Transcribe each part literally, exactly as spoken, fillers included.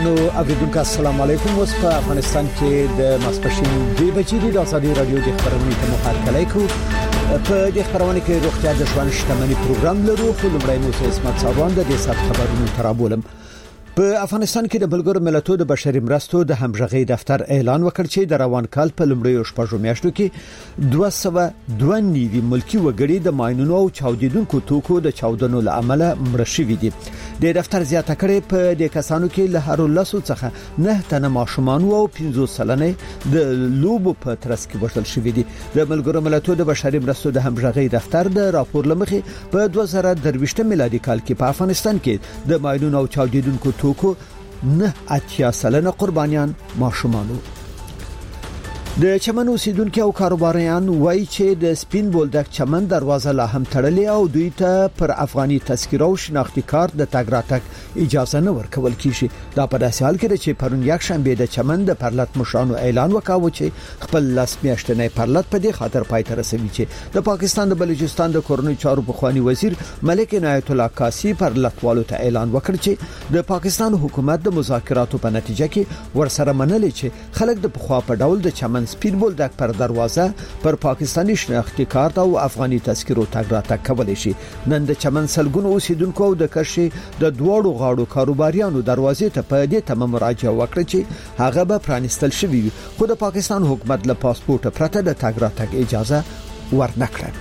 ګرانو اوریدونکو السلام علیکم. اوس په افغانستان کې د ماسپښین دوه بجې د ازادي رادیو د خبرونې ته مخاطبه کوي. په دې خبرونه کې روغتیا د ژوند شتمنۍ پروګرام لرو. خو لمړی مو څه اسمت صاحبان د دې سات خبرونو ترابولم. په افغانستان کې د بلګر ملتونو د بشري مرستو د همغږي دفتر اعلان وکړ چې د روان کال په لمړیو شپږو میاشتو کې دوه سوه دوه نوي ملکی وګړي د ماینونو او چاودیدونکو توکو د چاودنو لامل مړه شوي دي. د دفتر زیاته کړي په دې کسانو کې له هر لاسو څخه نه تنه ماشومان او پنځوس سلنه د لوبو په ترڅ کې وشل شوي دي. د بلګر ملتونو د بشري مرستو د همغږي دفتر د راپور لمخې په دوه زره درویشت میلادي کال کې په افغانستان کې د ماینونو او چاودیدونکو توکو نه اتیا سلنه قربانیان ماشومانو. د چمن اوسیدونکو او کاروباریان وایي چې د سپین بولدک چمن دروازه لا هم تړلې او دوی ته پر افغاني تذکره او شناختی کارت د تګ راتګ اجازه نه ورکول کیږي. دا په داسې حال کې چې پرون یک شنبه د چمن د پرلط مشرانو اعلان وکاوه چې خپل لاس میاشتنې پرلط په دې خاطر پای ته رسوي چې د پاکستان د بلوچستان د کورنۍ چارو بخوانی وزیر ملک عنایت الله کاسی پرلطوالو ته اعلان وکړ چې د پاکستان حکومت د مذاکراتو په نتیجه کې ورسره منلې چې خلک د پخوا په ډول د چمن سپین بولدک پر دروازه پر پاکستاني شناختی کارت او افغاني تذکرو تګ راتګ کولای شي. نن د چمن سلګونو اوسیدونکو د کرشي د دوړو غاړو کاروباریانو دروازې ته په دې تمام مراجعه وکړه چې هغه به پرانستل شوی وي، خو د پاکستان حکومت له پاسپورت پرته د تګ راتګ اجازه ورنکړه.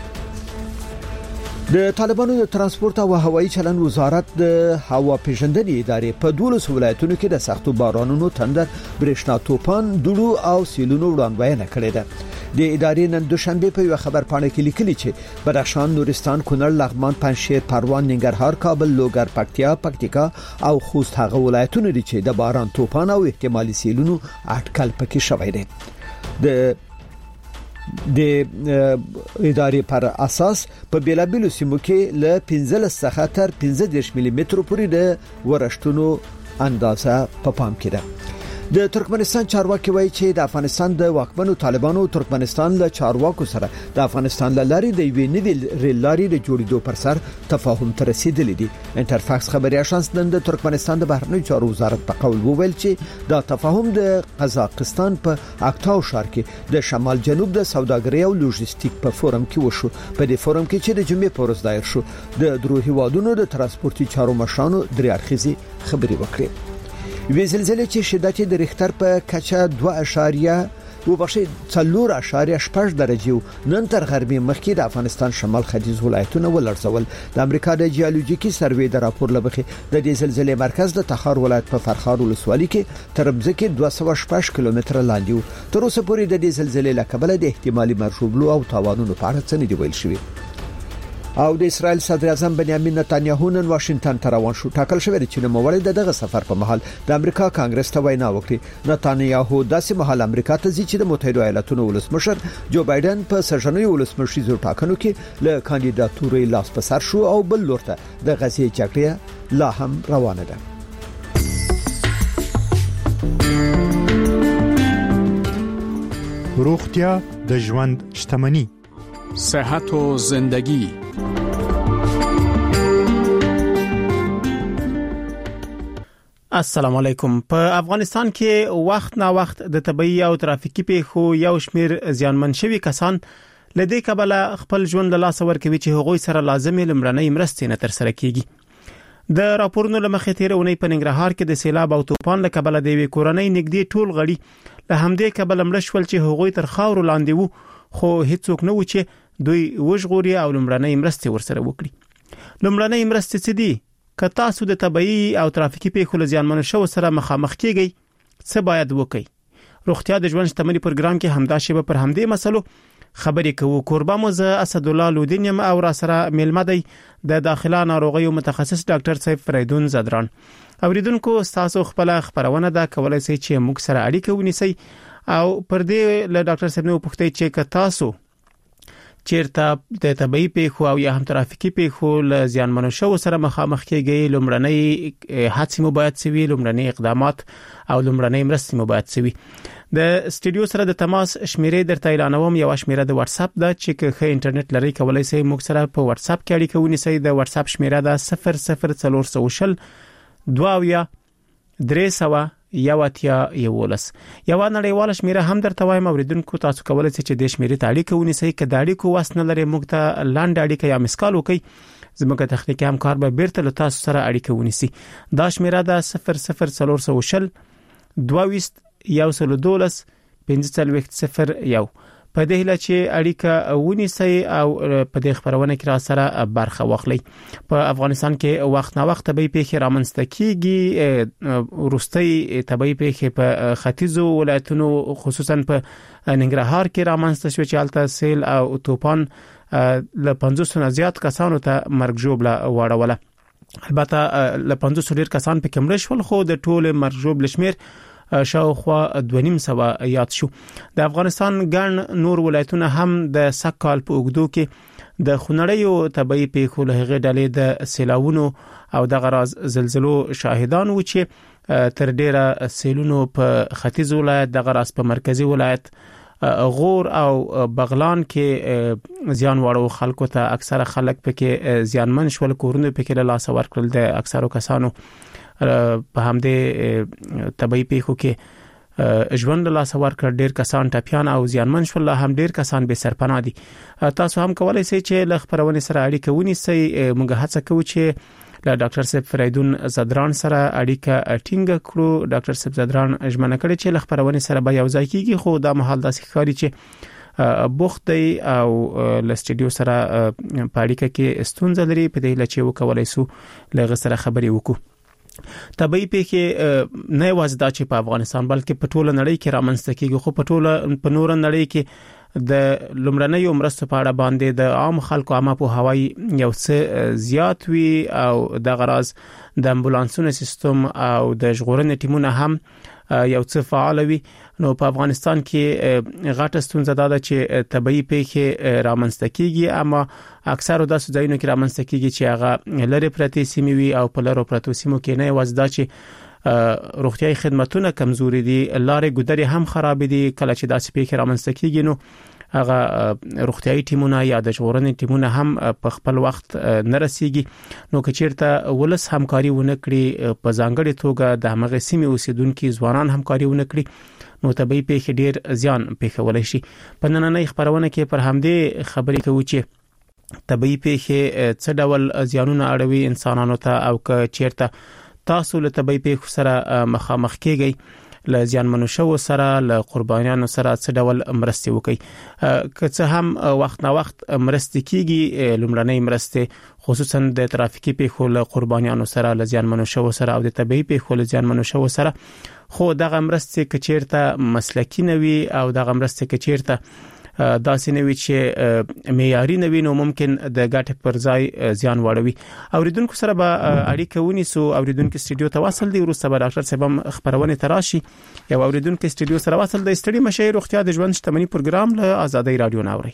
د طالبانو د ترانسپورت او هوایي چلند وزارت د هوا پیژندنې ادارې په دولس ولایتونو کې د سختو بارانونو تندر، برېښنا توپان، دوړو او سیلونو وړاندوینه کړې ده. د ادارې نن دوشنبه په یو خبر پاڼه کې لیکلي چې بدخشان، نورستان، کونړ، لغمان، پنجشیر، پروان، ننګرهار، کابل، لوګر، پکتیا، پکتیکا او خوست هغه ولایتونه دي چې د باران، توپان او احتمالي سیلونو اټکل پکې شوی دی. د د ادارې پر اساس په بیلابیلو سیمو کې له پنځلس څخه تر پنځه ملي متر پورې د ورښتونو اندازه په پام کې ده. د ترکمنستان چارواکي وایي چې د افغانستان د واکمنو طالبانو ترکمنستان له چارواکو سره د افغانستان لارې د یوې نوې ریل لارې د جوړېدو پر سر تفاهم ته رسیدلی دي. انټرفاکس خبري اژانس نن د ترکمنستان د بهرنیو چارو وزارت په قول وویل چې دا تفاهم د قزاقستان په اکتاو ښار کې د شمال جنوب د سوداګرۍ او لوجستیک په فورم کې وشو. په دې فورم کې چې د جمعې په ورځ دایر شو، د درو هیوادونو د ترانسپورتي چارو مشرانو درې اړخیزي خبري وکړې. وی زلزلې چې شدت د ریختر په کچه دوه اشاریه و بخشي څلور اشاریه شپږ درجه نن تر غربي مخکې د افغانستان شمال ختیځ ولایتونه ولړزول. د امریکا د جیولوژیکي سروې د راپور لبخي د دې زلزلې مرکز د تخار ولایت په فرخار ولسوالۍ کې تر ځمکې دوه سوه شپږ کیلومتره لاندې و. تر اوسه پورې د دې زلزلې لکبل د احتمالي مرشوبلو او تاوانونو په اړه څه نه دی ویل شوی. او د اسرائیل صدر اعظم بنیامین نتانیاهو نن واشنگټن ته روان شو. ټاکل شوی دی چې نو موړ د دغه سفر په مهال د امریکا کانګرس ته وینا وکړي. نتانیاهو داسې مهال امریکا ته ځي چې د متحده ایالاتونو ولسمشر جو بایدن په سرجنوي ولسمشریزو ټاکنو کې له کاندیداتوري لاس په سر شو او بل لورته د غزې جګړه لا هم روانه ده. روغتیا د ژوند شتمنۍ، صحت و زندگی. السلام علیکم. په افغانستان کې وخت نا وخت د طبي او ترافیکي پیښو یو شمیر زیانمن شوي کسان لدې کبله خپل ژوند له لاس ورکوي چې هغوی سره لازمي لمړنۍ مرستې نه تر سره کیږي. د راپورونو لمخې تیرونی په ننګرهار کې د سیلاب او طوفان له کبله د وی کورنۍ نږدې ټول غړي له همدې کبله مړ شول چې هغوی تر خاور لاندې وو، خو هیڅوک نه و چې دوی وژغوري او لمړنۍ مرستې ورسره وکړي. لمړنۍ مرستې څه دي؟ که تاسو د طبي او ترافیکي پیښو له زیانمنو شو سره مخامخ کیږئ، څه باید وکړئ؟ روغتیا د ژوند شتمنۍ پروګرام کې همدا شی په همدې مسلو خبرې کوو. قربان مو ز اسد الله لودینیم او را سره ملمه دی د داخله ناروغیو متخصص ډاکټر صاحب فریدون زدران. اوریدونکو تاسو خپل خبرونه دا کولای شئ چې موږ سره اړیکه ونیسئ او پر دې له ډاکټر صاحب نو پوښتنه چې که تاسو چیرته د طبي پیښو او یا هم ترافیکي پیښو له زیانمنو شو سره مخامخ کیږي، لومړنۍ هڅې مو باید سوي، لومړنۍ اقدامات او لومړنۍ مرستې مو باید سوي. د سټوډیو سره د تماس شمیرې درته اعلانوم. یو شمیره د واتس اپ ده چې که ښه انټرنیټ لري کولای شئ موږ سره په واتس اپ کې اړیکه ونیسئ. د واتس اپ شمیره ده صفر صفر څلور سوه شل دوه اویا درې سوه یو اتیا یولس. یو نړیواله شمیره هم درته وایم اوریدونکو، تاسو کولای شئ چې د شمیرې ته اړیکه ونیسئ. که د اړیکو واس نه لرئ موږ ته لاندې اړیکه یا مسکال وکړئ، زموږ تخنیکی همکار به بیرته له تاسو سره اړیکه ونیسي. دا شمیره ده صفر صفر څلور سوه شل دوه ویشت یو سل دولس پنځه څلوېښت صفر یو. په دې هیله چې اړیکه ونیسئ او په دې خبرونه کې را سره برخه واخلئ. په افغانستان کې وخت نه وخت طبي پیښې رامنځته کیږي. وروستي طبي پیښې په ختیځو ولایتونو خصوصا په ننګرهار کې رامنځته شوې چې هلته سیل او طوفان له پنځوس نه زیات کسانو ته مرګ ژوبله واړوله. البته له پنځوس ډیر کسان په کې مړ شول، خو د ټول مرګ ژوبله شمیر شاوخوا دوه نیم سوه یاد شو. د افغانستان ګڼ نور ولایتونه هم د سکهال په اوږدو کې د خونړیو طبي پیښو له هغې ډلې د سیلاوونو او د غراز زلزلو شاهدان و چې تر ډیره سیلونو په ختیځ ولایت، د غراز په مرکزی ولایت، غور او بغلان کې زیان واړو خلکو ته اکثره خلک پکې زیانمن شول، کورونه پکې له لاس ورکړل. د اکثرو کسانو په همدې طبي پیښو کې ژوند له لاس ورکړ. ډیر کسان ټپیان او زیانمن شول، هم ډیر کسان بې سرپناه دي. تاسو هم کولای شئ چې له خبرونې سره اړیکه ونیسئ. موږ هڅه کوو چې له ډاکټر صاحب فریدون زدران سره اړیکه ټینګه کړو. ډاکټر صاحب زدران ژمنه کړې چې له خبرونې سره به یو ځای کیږي، خو دا مهال داسې ښکاري چې بوخت دی او له سټډیو سره په اړیکه کې ستونزه لري. په دې لچې وکولای سو له غسر خبرې وکړو. طبي پیښې نه یوازې دا چې په افغانستان بلکې په ټوله نړۍ کې رامنځته کیږي، خو په ټوله په نور نړۍ کې د لومړنیو مرستو په اړه باندې د عام خلکو عامه په هوایي یو څه زیات وي او د غراز د امبولانسونو سیستم او د ژغورنې ټیمونه هم یو څه فعال وي. نو په افغانستان کې غټه ستونزه ده چې طبي پیښې رامنځته کیږي، اما اکثره داسې ځایونو کې رامنځته کیږي چې هغه لری پرتې سیمې وي او په لرو پرتو سیمو کې نه یوازې دا چې روغتيایي خدماتونه کمزوري دي، لارې ګودرې هم خراب دي. کله چې داسې پیښې رامنځته کیږي نو هغه روغتيایي ټیمونه یا د ژغورنې ټیمونه هم په خپل وخت نه رسیږي. نو که چیرته ولس همکاري ونه کړي، په ځانګړي توګه د هغه سیمې اوسیدونکو ځوانان همکاري ونه کړي، نو طبي پیښې ډیر زیان پیښولای شي. په نننۍ خبرونه کې پر همدې خبرې کوو چې طبي پیښې څه ډول زیانونه اړوي انسانانو ته، او که چیرته تاسو له طبي پیښو سره مخامخ کیږئ، له زیانمنو شوو سره، له قربانیانو سره څه ډول مرستې وکړي. که څه هم وخت نه وخت مرستې کیږي، لومړنۍ مرستې خصوصا د ترافیکي پیښو له قربانیانو سره، له زیانمنو شوو سره او د طبي پیښو له زیانمنو شوو سره، خو دغه مرستې که چیرته مسلکی نه وي او دغه مرستې که چیرته داسې نه وي چې معیاري نه وي، نو ممکن د ګټې پر ځای زیان واړوي. اوریدونکو سره به اړیکه ونیسو. اوریدونکو سټډیو ته وصل دی، وروسته به ډاکټر صاحب هم خبرونه تراشي. یو اوریدونکو سټډیو سره وصل دی. ستړي مشه، روغتیا د ژوند شتمنۍ پروګرام له آزادۍ رادیو ناوړي.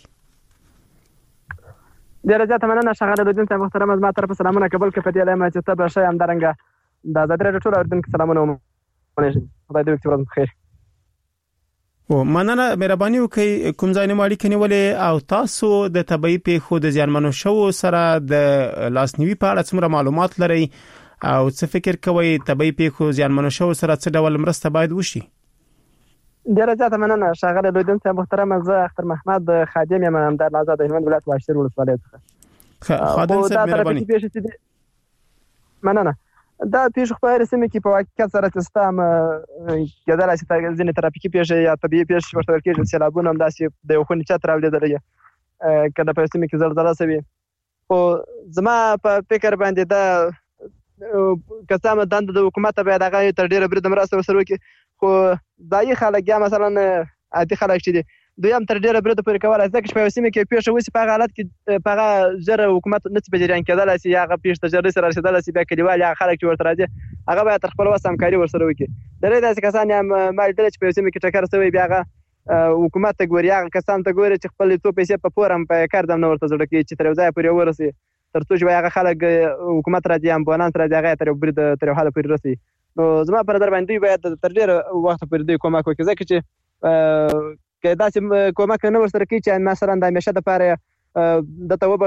ډیره زیاته مننه ښاغلی اوریدونکو محترم، از ما طرف سلامونه قبول کړئ. په دې لایمه چې ته به ښه همدارنګه د آزادۍ رادیو ټول اوریدونکو سلامونه ومنئ. خدای دې وکړي ورځ بخیر. او مننه، مهرباني وکړئ. کوم ځای نه اړیکه نیولې او تاسو د طبي پیښو د زیانمنو شوو سره د لاسنیوي په اړه څومره معلومات لرئ او څه فکر کوئ طبي پیښو زیانمنو شوو سره څه ډول مرسته باید وشي؟ ډیره زیاته مننه ښاغلی اوریدونکو محترم، زه اختر محمد خادم یم، همدار آزاد هلمند ولایت واشیر ولسوالۍ څخه. خادم صاحب مهرباني. مننه. دا پیښه په هر سیمه کې په واقعیت سره چې ستام کېدل چې ځینې ترافیکي پیښې یا طبيعي پیښې ورته ورکېږي، سیلابونه هم داسې د یو خونې چت راولیدلې کله په سیمه کې زلزله شوي. خو زما په فکر باندې دا که څه هم دنده د حکومت باید هغه تر ډېره بریده مرسته ورسره وکړي، خو ځایي خلک یا مثلا عادي خلک چې دي دوی هم تر ډېره بریده پورې کولی شي، ځکه چې په یو سیمه کې پیښه وشي په هغه حالت کې په هغه ژر حکومت نشي په جریان کېدلی شي، یا هغه پیښې ته ژر سره رسېدلی شي. بیا کلیوال یا خلک چې ورته راځي هغه باید تر خپل وس همکاري ورسره وکړي. ډېری داسې کسان هم ما لیدلي چې په یو سیمه کې ټکر شوی، بیا هغه حکومت ته ګوري، هغه کسان ته ګوري چې خپل څو پیسې په پور هم په کار دم نه ورته زړه کوي چې تر یو ځایه پورې ورسي، تر څو چې هغه خلک حکومت راځي، امبولانس راځي، هغه تر یو برید تر یو حاله پورې رسي. نو زما په نظر باندې دوی باید تر ډېره وخته پورې دوی کومک وکړي، ځکه چې که داسې کومک نه ورسره کوي چې مثلا د همیشه دپاره دته وبخښي،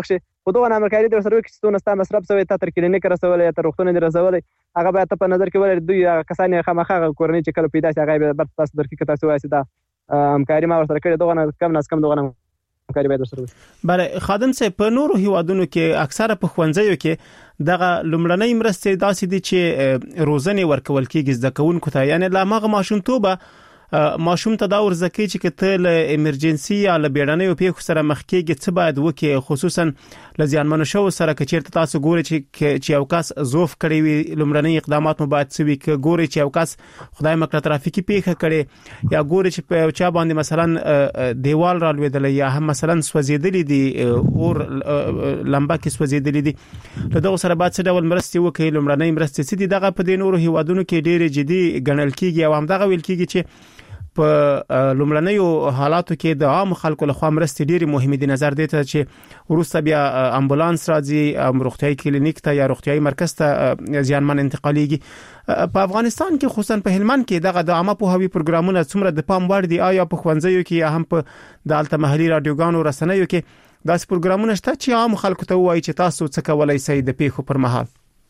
خو دغه همکاري د سره کې ستونه ستا مصرف شوی ته تر کلینیک رسولې یا تر روغتون رسولې هغه باید په نظر کې ولري دوی کسان خامخا کورنۍ چې کله پیدا شي هغه به تاسو درکې تاسو وایي دا همکاري ما ورسره کړې دغه کم ناس کم دغه همکاري باید سره وشي. بله خادم صاحب په نورو هیوادونو کې اکثره په ښوونځیو کې دغه لومړنۍ مرستې داسې دي چې روزنې ورکول کېږي زده کوونکو ته، یعنی لا مغه ماشومتوبه ماشوم ته دا ورزکه چې کته له امرجنسي یا له بیړنیو پیښو سره مخ کېږي څه باید وکړي، خصوصا له زیانمنو شو سره که چیرته تاسو ګوري چې چې یو کس زوف کړی وي لومړنۍ اقدامات مو باید سوي که ګوري چې یو کس خدای مکړه ترافیکي پیښه کړي یا ګوري چې په چا باندې مثلا دیوال را لویدل یا هم مثلا سوځیدلې دي اور لمبه کې سوځیدلې دي، له دغه سره باید څه ډول مرستې وکړي، لومړنۍ مرستې څه دي. دغه په دې نورو هیوادونو کې ډېر جدي ګڼل کېږي او هم دغه ویل کېږي چې په لومړنیو حالاتو کې د عام خلکو لخوا مرستې ډېری مهمه دي، نظر دی ته چې ورسته بیا امبولانس راځي روغتيایي کلینیک ته یا روغتيایي مرکز ته ځانمن انتقالیږي. په افغانستان کې خصوصا په هلمند کې دغه د عامه پوهاوي پروګرامونه څومره د پام وړ دي؟ آیا په ښوونځیو کې یا هم په د الته محلي رادیوګانو رسنیو کې داسې پروګرامونه شته چې عام خلکو ته وایي چې تاسو څه کولای شئ د پیښو پر مهال؟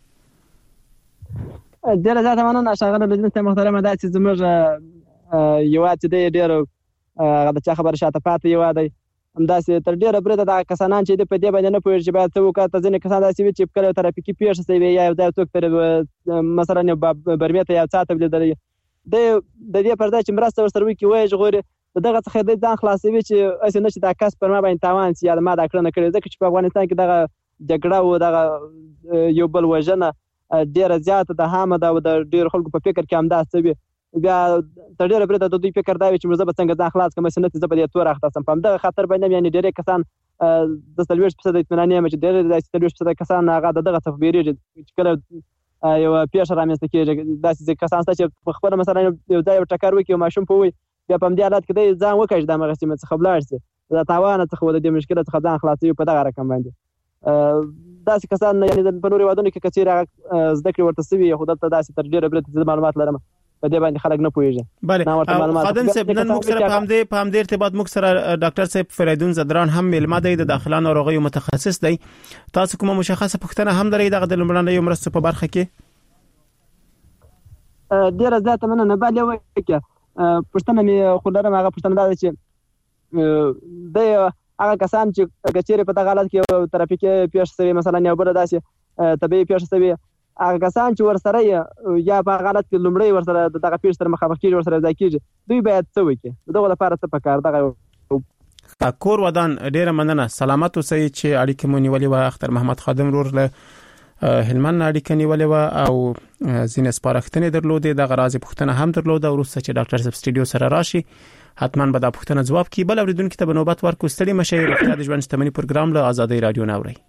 ډېر زیات مننه شاګرد لجنه محترمه دا چې زموږ یو چې د ډېر هغه د چا خبره شاته پاتې یو دی همداسې تر ډېره برید د کسانان چې د په دې باندې نه پوهېږي چې باید څه وکړي. ځینې کسان داسې وي چې کله ترافیکي پیښه شوي یا یو ځای څوک تر مثلا برمې ته یو څا ته لیدلی د دې پر ځای چې مرسته ورسره وکړي وایي ژغوري د دغه څخه د ځان خلاصوي چې هسې نه چې دا کس پر ما باندې تاوان شي یا ما دا کړنه کړې، ځکه چې په افغانستان کې دغه جګړه او دغه یو بل وژنه ډېره زیاته ده، هامه ده او د ډېرو خلکو په فکر کې همداسې وي. بیا تر ډېره برید د دوی فکر دا وي چې زه به څنګه ځان خلاص کړم، چې نه زه به دې تور اخته سم. په همدغه خطر باندې یعنې ډېری کسان د څلوېښت فیصده اطمینان یم چې ډېر داسې څلوېښت فیصده کسان هغه د دغه څخه ویرېږي چې کله یو پیښه رامنځته کېږي. داسې کسان شته چې په خپله مثلا یو ځای یو ټکر وکړي او ماشوم په وي بیا په همدې حالت کې دی ځان وکړي د همغه سیمې څخه ولاړ شي، د تاوانه څخه د دې مشکله څخه ځان خلاصوي په دغه رقم باندې. داسې کسان یعنې په نورو هېوادونو کې که چېرې زده کړې ورته سوي خو دلته داسې تر ډېره برید زه معلومات لرم په دې باندې خلک نه پوهېږي. بله خادم صاحب نن موږ سره په همدې په همدې ارتباط موږ سره ډاکټر صاحب فریدون زدران هم مېلمه دی، د داخله ناروغیو متخصص دی. تاسو کومه مشخصه پوښتنه هم لرئ دغه د لومړنیو مرستو په برخه کې؟ ډېره زیاته مننه. بل یو پوښتنه مې خو لرم، هغه پوښتنه دا ده چې د هغه کسان چې که چېرې په دغه حالت کې یو ترافیکي پیښه شوې مثلا یو بله داسې طبیعي پیښه شوې، هغه کسان چې ورسره یا په هغه حالت کې لومړی ورسره د دغه پیښې سره مخامخ کېږي ورسره ځای کېږي، دوی باید څه وکړي؟ د دغو لپاره څه پکار دغه کور ودان؟ ډېره مننه، سلامت اوسئ. چې اړیکې مو نیولې وه اختر محمد خادم رور له هلمند اړیکه نیولې وه او ځینې سپارښتنې درلودې، دغه راځي پوښتنه هم درلوده. وروسته چې ډاکټر صاحب سټوډیو سره راشي حتما به دا پوښتنه ځواب کړي. بل اورېدونکي ته به نوبت ورکړو. ستړي مه شئ، روغتیا د ژوند شتمني پروګرام له ازادۍ رادیو نه اورئ.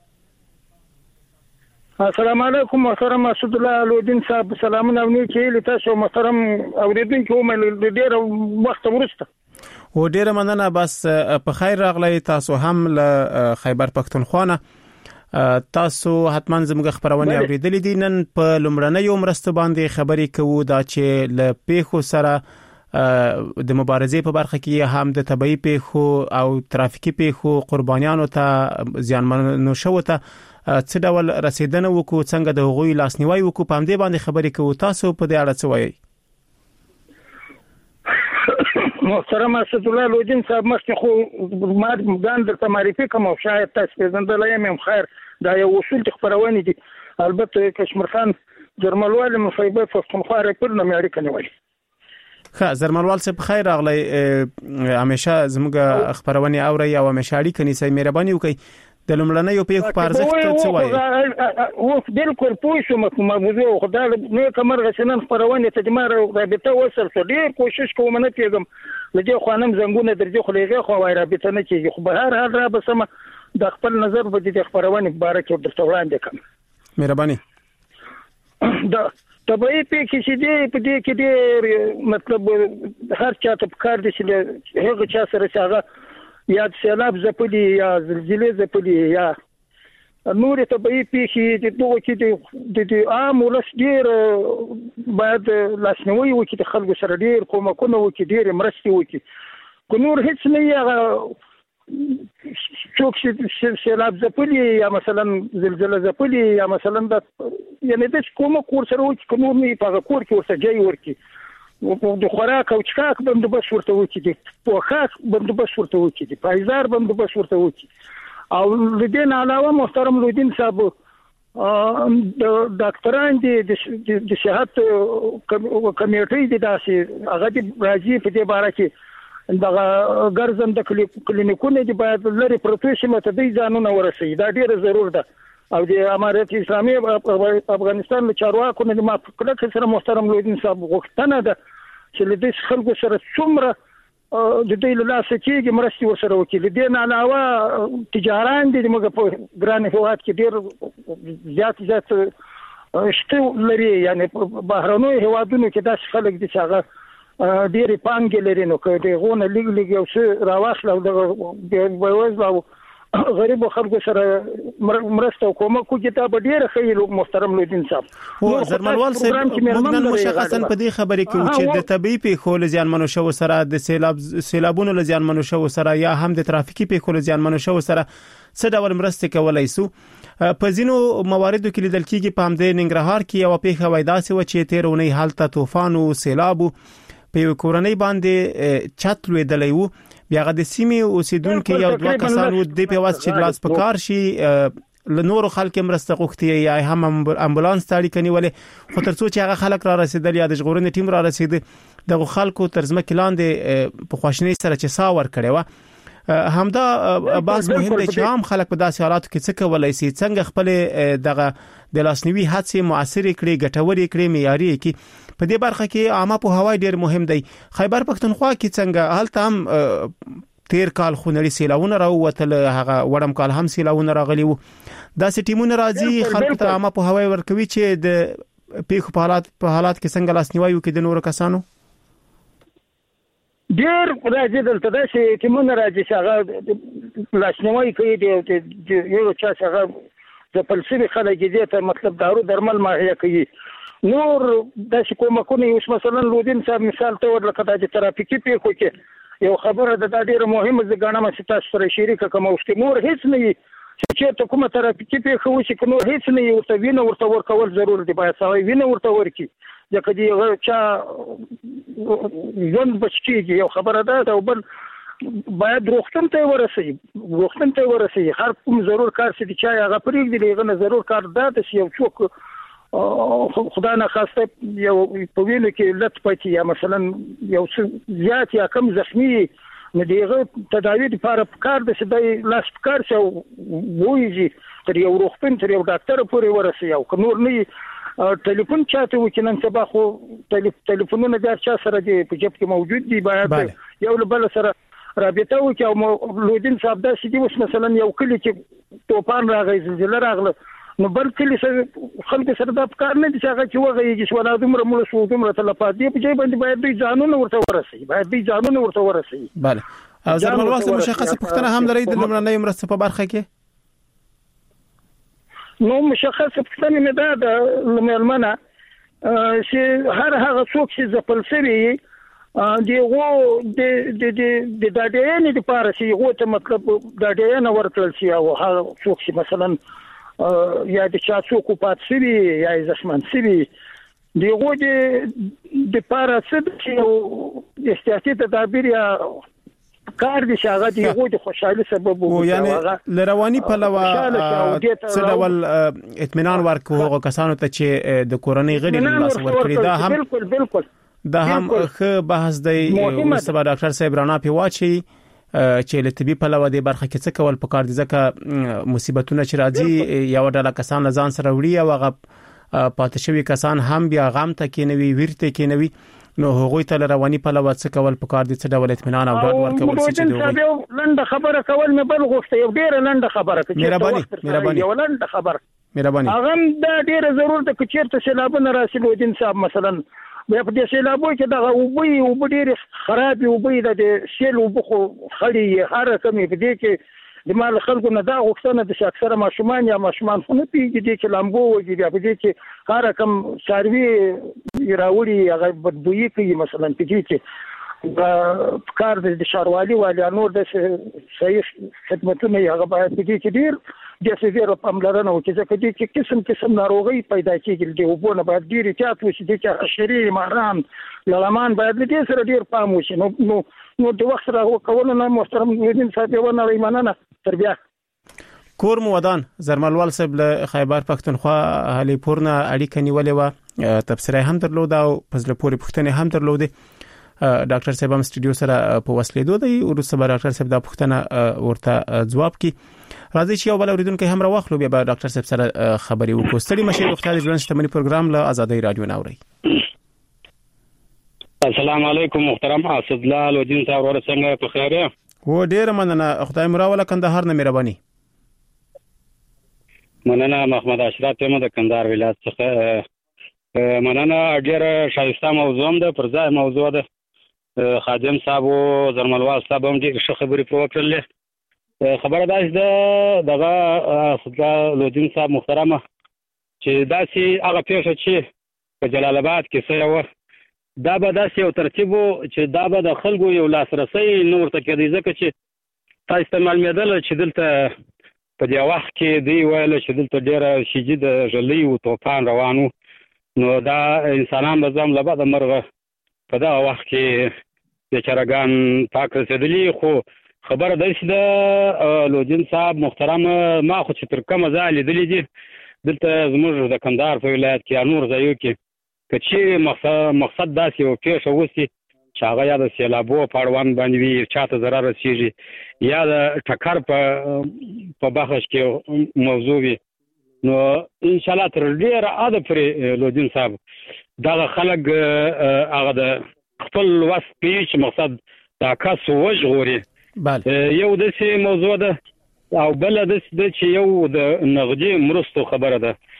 السلام علیکم محترم مسعود الله الودین صاحب، سلامونه او نیکی له تاسو محترم اوریدونکو مې ډېر وخت ورسته و ډېر مننه. بس په خیر راغلی. تاسو هم له خیبر پښتونخوا نه تاسو حتما زموږ خبرونه اوریدلې دي. نن په لومړنیو مرستو باندې خبرې کوو دا چې له پیښو سره د مبارزې په برخه کې هم د طبيعي پیښو او ترافیکي پیښو قربانیانو ته زیانمنو شوو ته څه ډول رسیدنه وکړو، څنګه د هغوی لاسنیوي وکړو، په همدې باندې خبرې کوو. تاسو په دې اړه څه وایي؟ محترم اسد الله الودین صاحب، مخکې خو ما ځان درته معرفي کوم او شاید تاسو پیژندلی یم. خیر دا یو اصول د خپرونې دي، البته کشمیر خان جرملوال من خیبر پښتونخوا راپور نه مې اړیکه نیولې. ښه زرملوال صاحب خیر راغلی. همیشه زموږ خبرونه اوري او همیشه اړیکه نیسئ. مهرباني وکړئ د لومړنیو پیښو په ارزښت څه وایي؟ او بالکل پوه شوم په موضوع خدای نه کمر غسنن خبرونه ته د مار رابطه وصل څه ډیر کوشش کوم نه پیګم لږه خانم زنګونه درځي خو لږه خو وای رابطه نه کیږي، خو به هر حال را بسم د خپل نظر په دې خبرونه مبارک درته وړاندې کوم. مهرباني. دا طبيعي پیښې چې دی په دې کې دی مطلب هر چا ته کار دي چې هغه چا سره څنګه یا سیلاب زپلی یا زلزلې زپلی یا نور طبيعي پیښې د دوه کې د عام ولس ډیر باید لاسنیوي وکړي، د خلکو سره ډیر کومکونه وکړي، ډیر مرستې وکړي. کو نور هیڅ نه یا څوک چې سیلاب ځپلي یا مثلا زلزله ځپلي یا مثلا د یعنی د کومه کور سره وکړي کوم نه په کور کې ورته ځای ورکړي د خوراک او چکاک بندوبست ورته وکړي په خاص بندوبست ورته وکړي پایزار بندوبست ورته وکړي او لدین علاوه محترم لودین صاحب د ډاکټران دي د صحت کمیټې دي داسې هغه د راځي په دې باره کې دغه ګرځم د کلینیکونو دی باید لري پروفیشن ته دی ځانونه ورسي دا ډیره ضرور ده او د امارات اسلامي افغانستان له چارواکو نه ما کله سره محترم لودین صاحب غوښتنه ده چې له دې خلکو سره څومره د دې له لاسه کېږي مرستې ورسره وکړي د دې نه علاوه تجاران دي موږ په ګران هیواد کې ډیر زیات زیات شته لري یعنی بهرنوي هیوادونو کې داسې خلک دي چې هغه ډېرې پانګې لري نو که دغونه لږ لږ یو څه راواخلو دغه بېوزله او غریبو خلکو سره مرسته او کومک وکړي دا به ډېره ښه محترم لودین صاحب خو زرمنوال صاحب موږ نن مشخصا په دې خبرې کې وو چې د طبیعي پیښو له زیانمنو شوو سره د سیلاب سیلابونو له زیانمنو شوو سره یا هم د ترافیکي پیښو له زیانمنو شوو سره څه ډول مرستې کولای سو په ځینو مواردو کې لیدل کېږي په همدې ننګرهار کې یو پیښه وای داسې و چې تیر اونۍ حالت طوفان او سیلاب په کورنۍ باندې چت لویدلی وو بیا غد سیمې اوسیدونکو یو دوه کسان وو د په واس چې لاس پکار شي ل نور خلک مرسته غوښتي یا هم امبولانس تاړي کني ولې خو ترڅو چې هغه خلک را رسیدل یا د ژغورنې ټیم را رسید دغه خلکو ترځمه کلاندې په خواشنۍ سره چې ساور کړي و همدا باز مهم دی چې عام خلک په داسې حالاتو کې څه کولای شي څنګه خپل دغه د لاسنیوي هڅې موثر کړي ګټوري کړي معیاري کړي په دې برخه کې عامه په هوای ډیر مهم دی خیبر پښتونخوا کې څنګه هلته هم تیر کال خونړي سیلاونه راووتل هغه وړم کال هم سیلاونه راغلي وو داسې ټیمونه راځي خلکو ته عامه په هوای ورکوي چې د پیښو په حالات په حالات کې څنګه لاسنیوي وکړي د نورو کسانو ډیر راځي دلته داسې ټیمونه راځي چې هغه لاسنیوي کوي د یو چا څنګه د فلسفي خلک دي ته مطلب دارو درمل ماهیا کوي نور د کومکونه اوس مثلا لودین صاحب مثال ته ورلکه د ترافیکي پیښو کې یو خبره د ډیره مهمه ځګانه چې تاسو سره شریک کوم او نور هیڅ نه چې ته کومه ترافیکي پیښه وشي که نور هیڅ نه ورته وینه ورته ورکول ضرور دی باید سوي وینه ورته ورکی ځکه دی چا ژوند بچیږي یو خبره ده او بل باید روغتون ته ورسي روغتون ته ورسي هر کوم ضرور کار چې چا هغه پرېږدي دغه نه ضرور کار ده چې یو څوک خدای نه خواسته یو په وینو کې لټ پاتې یا مثلا یو څه زیات یا کم زخمی نه دیغه تداوی لپاره کار د سدای لاس کار شو وایي تر یو روغتون تر یو ډاکټر پورې ورسي او نور نه ټلیفون چاته وکینن سبا خو ټلیفونونه د چا سره دی په جيب کې موجود دي باید یو بل سره رابطه وکي او لودین صاحب دا چې اوس مثلا یو کلی کې توپان راغی زلزلہ راغله نو بل کلی سره خلک سره د کار نه دي چې هغه چې وغږیږي چې ولا دومره مړ شو دومره تلفات دی په ځای باندې باید دوی ځانونه ورته ورسي باید دوی ځانونه ورته ورسي بله او زرمل واسه مشخصه پښتنه هم لري د لمړنۍ مرسته په برخه کې نو مشخصه پښتنه نه ده د لمړمنه چې هر هغه څوک چې ځپل شوی دیغه د د د د داډین د پاره چې هغه ته مطلب داډین ورکړل شي او هغه څوک چې مثلا یا د چا څوک پات شوی یا زخمن شوی دیغه د د پاره چې احتیاطي تدابیر یا کار دي چې هغه دیغه د خوشحالي سبب وو یعنی لروانی په لوا څه ډول اطمینان ورکو هغه کسانو ته چې د کورنۍ غړي له لاس ورکړي دا هم بالکل بالکل دا هم ښه بحث دی سبا ډاکټر صاحب رانا پیواچی چې له طبي په لوا د برخه کې څه کول پکار دي ځکه مصیبتونه چې راځي یو ډول کسان ځان سره وړي او هغه پاتې شوی کسان هم بیا غم ته کې نوي ورته کې نوي نو هغوی ته رواني په لوا څه کول پکار دي څه ډول اطمینان او ډاډ ورکول چې دوی لنډه خبره کول مې بل غوښته یو ډیره لنډه خبره کوي مهرباني مهرباني یو لنډه خبره مهرباني هغه دا ډیره ضرورت کې چیرته سیلابونه راسي لودین صاحب مثلا بیا په دې سیلابو کې دا وبوي او ډیر خراب وبوي د سیل وبخو خړی هر کمی په دې کې د مال خلکو نه دا غوښتنه د اکثره ماشومان یا ماشومان خو نه پیږي چې لامبو وږي بیا په دې کې هر کم ساروي راوړي هغه بدبوئی کوي مثلا په دې کې کار د ښاروالي والا نور د صحیح خدمتونه یې هغه باید دې کې ډیر د سیزر پاملرنه وکړي ځکه دې کې قسم قسم ناروغي پیدا کیږي د وبونه باید ډیر احتیاط وشي د چې حشري ماران لړمان باید دې سره ډیر پام وشي نو نو نو د وخت سره کولو نه محترم وزیر صاحب یو نه مننه تر بیا کور مو ودان زرملوال صاحب له خیبر پښتونخوا علي پورنا اړیکه نیولې و تفسیر هم درلود او پزله پوری پښتنه هم درلود ډاکټر صاحب هم سټډیو سره په وسلې دوی ورسره به ډاکټر صاحب د پښتنه ورته جواب کی راځي چې یو بل اوریدونکو هم راوخلو بیا به ډاکټر صاحب سره خبري وکړو ستړي مشه روغتیا د ژوند شتمنۍ پروګرام له آزادۍ رادیو ناوړي السلام علیکم محترم اسد الله لودین صاحب ور څنګه په خیر و ډیر مننه خدای مراوله کندهار نه مهرباني مننه محمد اشرف ته د کندهار ولایت څخه مننه ډیر شایسته موضوع ده پر ځای موضوع ده خادم صاحب او زرملوال صاحب هم ډیر ښه خبرې وکړلې خبره ده دغه اسد لودین صاحب محترمه چې داسې هغه پیښه چې په جلال آباد کې څه و دا به داسې یو ترتیب چې دا به د خلکو یو لاسرسي نور ته کېدی ځکه چې تاسو ته معلومېدل چې دلته په دې وخت کې دی ویل چې دلته ډېره شدید ژلۍ او طوفان روانو نو دا انسانان به ځم له بعده مرغه په دا وخت کې د چرګان پاک رسېدلی خو خبره داسې ده لودین صاحب محترم ما خو چې تر کومه ځای لیدلی دي دلته زموږ د کندهار په ولایت کې نور ځایو کې که چې مقصد مقصد داسې یو پیښه وشي چې هغه یا د سیلابو په اړوند باندې وي چاته ضرر رسېږي یا د ټکر په په بخش کې موضوع وي نو ان شاء الله تر ډیره اده پرې لودین صاحب دغه خلک هغه د خپل وس په چې مقصد دا کس وژغوري بله یو داسې موضوع ده او بل داسې چې یو د نغدي مرستو خبره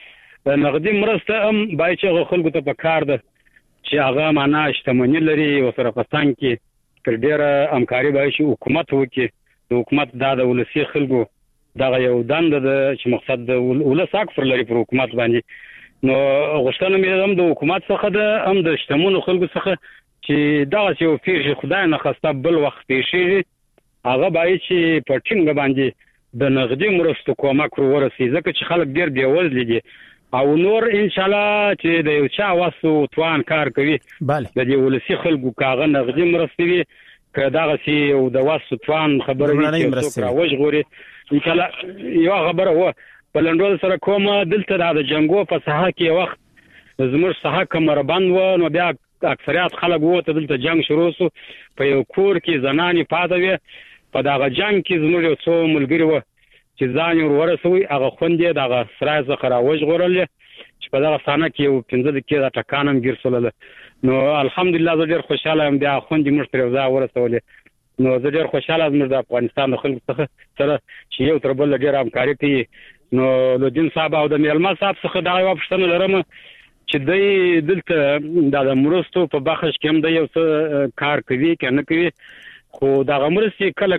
ده نغدي مرسته هم باید چې خلکو ته په کار ده چې هغه معنا شتمنۍ لري ورسره په څنګ کې تر ډیره همکاري باید چې حکومت وکړي د حکومت دا د ولسي خلکو دغه یو دنده ده چې مقصد د ولس حق پر لري پر حکومت باندې نو غوښتنه مې هم د حکومت څخه ده هم د شتمنو خلکو څخه چې دغه یو پیښه خدای نه خواسته بل وخت پیښیږي هغه باید چې په ټینګ باندې د نغدي مرستو کومک ورسي ځکه چې خلک ډیر بیوزل دي او نور ان شاء الله چې د یو چا واسو توان کار کوي بله د دې ولسی خلکو کاغه نغدي مرستې وي که دغه سي او د واسو توان خبره وي چې څوک راوژغوري ان شاء الله یو خبره و په لندول سره کومه دلته د جنگو په ساحه کې وخت زموږ ساحه کمربند و نو بیا اکثریت خلک وته دلته جنگ شروع شو په یو کور کې زنانې پاتې وي په دغه جنگ کې زموږ یو څو ملګري و چې ځان یې ورسوي هغه خوندې دغه سرای څخه راوژغورل چې په دغه ثانه کې یو پنځه دقیقې د ټکان هم ګیر شول نو الحمدلله زه ډېر خوشحاله یم بیا خوندې موږ ترې یو ځای ورسولې نو زه ډېر خوشحاله زموږ د افغانستان د خلکو څخه سره چې یو تر بل ډېره همکاري کوي نو لودین صاحب او د میلمه صاحب څخه دا یوه پوښتنه لرم چې دی دلته دا د مرستو په بخش کې هم دی یو څه کار کوي که نه کوي خو دغه مرستې کله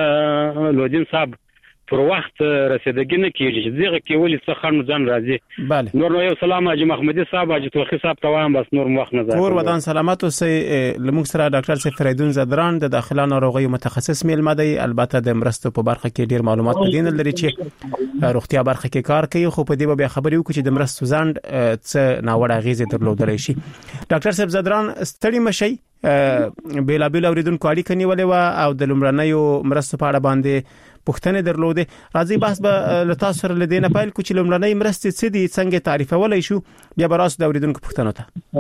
کله لودین صاحب پر وخت رسیدګي نه کیږي چې دغه کې ولې څه خنډ ځان راځي بله نور نو یو سلام حاجی محمدي صاحب حاجی توخی صاحب ته وایم بس نور وخت نه ځي کور ودان سلامت اوسئ لموږ سره ډاکټر سیف فریدون زدران د داخله ناروغیو متخصص میلمه دی البته د مرستو په برخه کې ډیر معلومات پدې نه لري چې روغتیا برخه کې کار کوي خو په دې به خبرې وکړي چې د مرستو ځند څه ناوړه اغیزې درلودلی شي ډاکټر سیف زدران ستړي مشي بیلا بیل اوریدونکو اړیکه نیولې و او د لومړنیو مرستو په اړه باندې پوښتنې درلودې راځي بحث به له تاسو سره لدینه پیل کو چې لومړنۍ مرستې څه دي څنګه تعریفولای شو بیا به راځو د اوریدونکو پوښتنو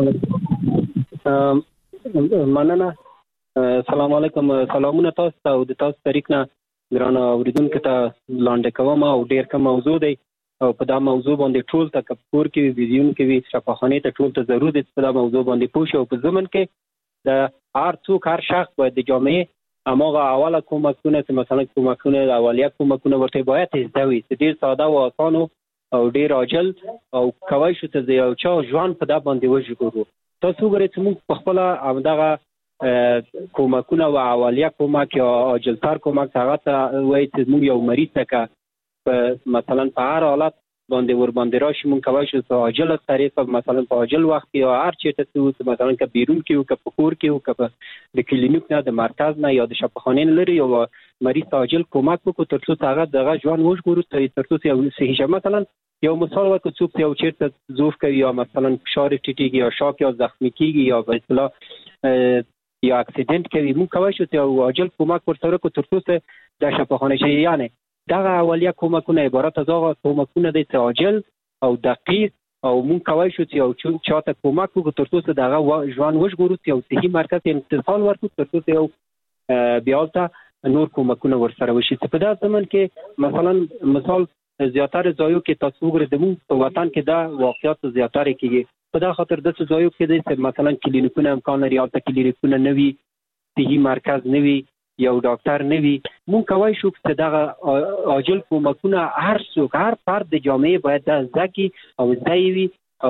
ته مننه السلام علیکم سلامونه تاسو ته او د تاسو طریق نه ګرانه اوریدونکو ته لاندې کوم او ډیر کوم موضوع دی او په دا موضوع باندې ټول ته کپور کې ویډیو کې وی شفاخانه ته ټول ته ضرورت دی په دا موضوع باندې پوښ او په زمن کې د هر څوک هر شخص باید د جامعه اماغه اوله کومکونه چې مثلا کومکونه اولیه کومکونه ورته باید زده وي چې ډیر ساده او اسانه او ډیر عاجل او کوي شو ته یو چا ژوند په دا باندې وژغورو تاسو ګورئ چې موږ په خپل همدغه کومکونه او اولیه کومک یا عاجلتر کومک هغه ته وایي چې موږ یو مریض ته مثلا په هر حالت باندې ور باندې راشي مونږ کولی شو په عاجله طریقه مثلا په عاجل وخت کې یا هر چېرته څه مثلا که بیرون کې وو که په کور کې وو که په د کلینیک نه د مرکز نه یا د شفاخانې نه لرې یو مریض ته عاجل کومک وکړو تر څو هغه دغه ژوند وژغورو تر څو یو صحي شي. مثلا یو مثال ورکړو څوک یو چېرته ضعف کوي یا مثلا فشار ټیټېږي یا شاک یا زخمي کېږي یا په اصطلاح یا اکسیډنټ کوي مونږ کولی شو یو عاجل کومک ورته وکړو تر څو د شفاخانه شي. یعنی دغه اولیه کومکونه عبارت از هغه کومکونه دي چې عاجل او دقیق او مونږ کولی شو چې یو چاته کومک وکړو تر څو دغه ژوند وژغورو یو صحي مرکز انتقال ورکړو تر څو یو بیا هلته نور کومکونه ورسره وشي. چې په دغه زمن کې مثلا مثال زیاتره ځایو کې تاسو وګورئ زموږ په وطن کې دا واقعیات زیاتره کېږي. په دغه خاطر داسې ځایو کې دی چې مثلا کلینیکونه امکان لري هلته کلینیکونه نه وي صحي مرکز نه وي یو ډاکټر نه وي. مونږ کولی شو چې دغه عاجل کومکونه هر څوک هر فرد د جامعې باید دا زده کړي او زده یې وي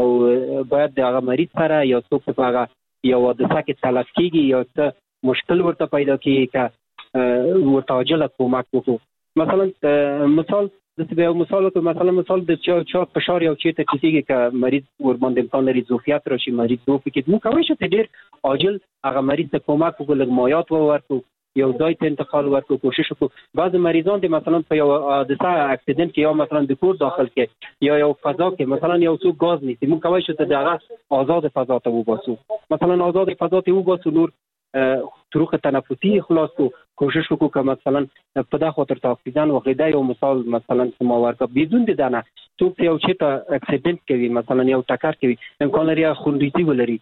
او باید د هغه مریض سره یو څوک په هغه یو حادثه کې تلف کېږي یا څه مشکل ورته پیدا کېږي که ورته عاجله کومک وکړو. مثلا مثال داسې به یو مثال وکړو مثلا مثال د چا چا فشار یو چېرته ټیټېږي که مریض ورباندې امکان لري ظرفیت راشي مریض ضعف کړي مونږ کولی شو چې ډېر عاجل هغه مریض ته کومک وکړو لږ مایات ورکړو یو ځای ته انتقال ورکړو کوشش وکړو. بعض مریضان دي مثلا په یو حادثه اکسیډنټ کې یا مثلا د کور داخل کې یا یو فضا کې مثلا یو څوک ګاز نیسي مونږ کولی شو چې دغه آزاد فضا ته وباسو مثلا آزاد فضا ته وباسو نور طرق تنفسي خلاص کو کوشش وکړو که مثلا په دغه خاطر ته اکسیجن وغیره یو مثال مثلا ما ورکړه بدون د دانه څوک یو چېرته اکسیډنټ کوي مثلا یو ټکر کوي امکان لري خونریزي ولري